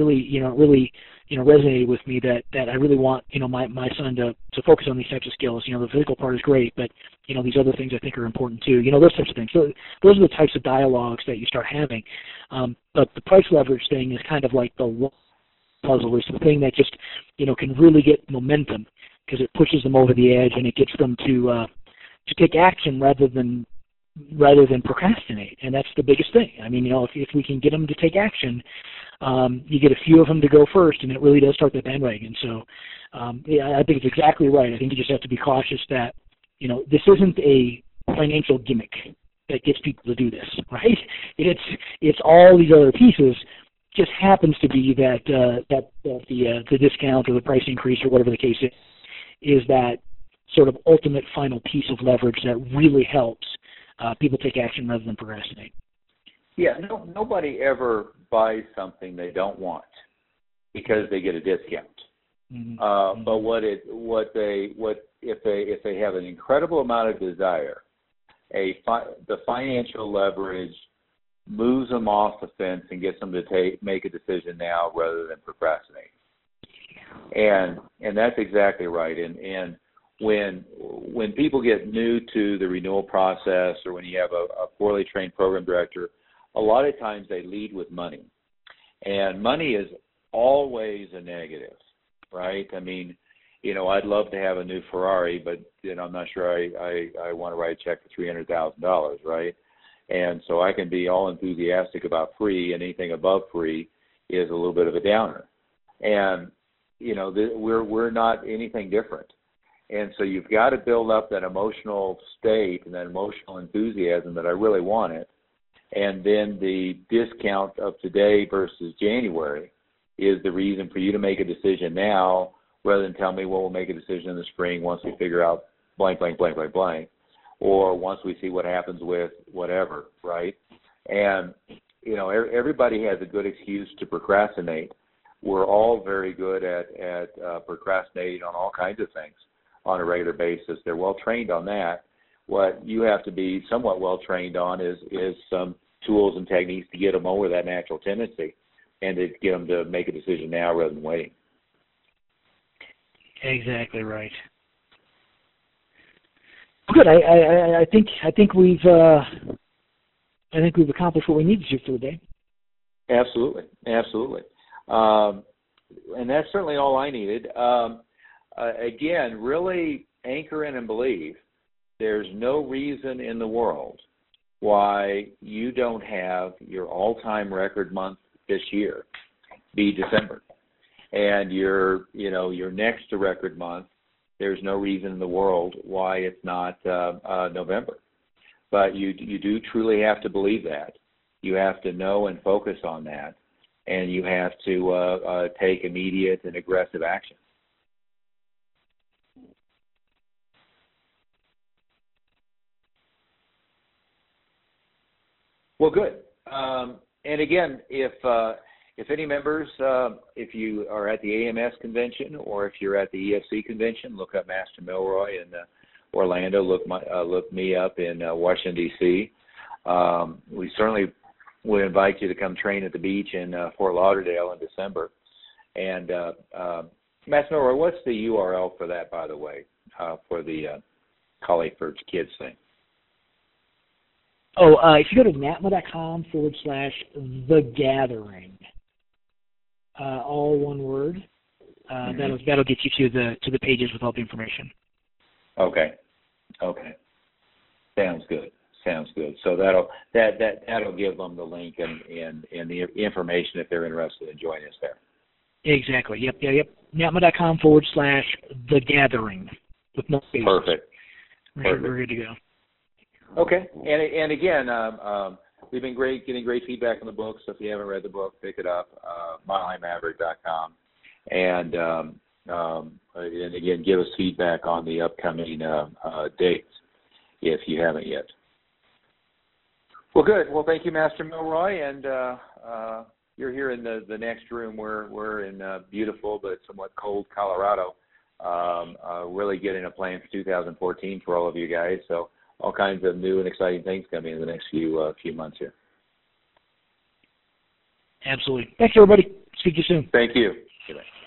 resonated with me that I really want, my son to focus on these types of skills. The physical part is great, but, these other things I think are important too. Those types of things. So those are the types of dialogues that you start having. But the price leverage thing is kind of like the puzzle. It's the thing that just, can really get momentum because it pushes them over the edge and it gets them to take action rather than procrastinate. And that's the biggest thing. I mean, if we can get them to take action, you get a few of them to go first, and it really does start the bandwagon. So, I think it's exactly right. I think you just have to be cautious that, this isn't a financial gimmick. that gets people to do this, right? It's all these other pieces. Just happens to be that the discount or the price increase or whatever the case is that sort of ultimate final piece of leverage that really helps people take action rather than procrastinate. Yeah, nobody ever buys something they don't want because they get a discount. Mm-hmm. But if they have an incredible amount of desire, the financial leverage moves them off the fence and gets them to make a decision now rather than procrastinate. And that's exactly right. And when people get new to the renewal process, or when you have a poorly trained program director, a lot of times they lead with money. And money is always a negative, right? I mean, I'd love to have a new Ferrari, but I'm not sure I want to write a check for $300,000, right? And so I can be all enthusiastic about free, and anything above free is a little bit of a downer. And we're not anything different. And so you've got to build up that emotional state and that emotional enthusiasm that I really want it. And then the discount of today versus January is the reason for you to make a decision now, rather than tell me, well, we'll make a decision in the spring once we figure out blank, blank, blank, blank, blank, or once we see what happens with whatever, right? And, everybody has a good excuse to procrastinate. We're all very good at procrastinating on all kinds of things on a regular basis. They're well trained on that. What you have to be somewhat well trained on is some tools and techniques to get them over that natural tendency and to get them to make a decision now rather than waiting. Exactly right. Good. I think we've accomplished what we needed to for the day. Absolutely. And that's certainly all I needed. Again, really anchor in and believe. There's no reason in the world why you don't have your all-time record month this year be December. And your next to record month, there's no reason in the world why it's not November. But you do truly have to believe that. You have to know and focus on that. And you have to take immediate and aggressive action. Well, good. And again, if any members, if you are at the AMS convention or if you're at the EFC convention, look up Master Milroy in Orlando. Look me up in Washington, D.C. We certainly would invite you to come train at the beach in Fort Lauderdale in December. And Master Milroy, what's the URL for that, by the way, for the College for Kids thing? Oh, if you go to NAPMA.com/The Gathering, all one word, that'll get you to the pages with all the information. Okay. Sounds good. So that'll give them the link and the information if they're interested in joining us there. Exactly. Yep. NAPMA.com/The Gathering with no spaces. Perfect. We're good to go. Okay, and again, we've been getting great feedback on the book. So if you haven't read the book, pick it up. MileHighMaverick.com, and again, give us feedback on the upcoming dates if you haven't yet. Well, good. Well, thank you, Master Milroy, and you're here in the next room. We're in beautiful but somewhat cold Colorado. Really getting a plan for 2014 for all of you guys. So. All kinds of new and exciting things coming in the next few months here. Absolutely. Thanks, everybody. Speak to you soon. Thank you. Goodbye.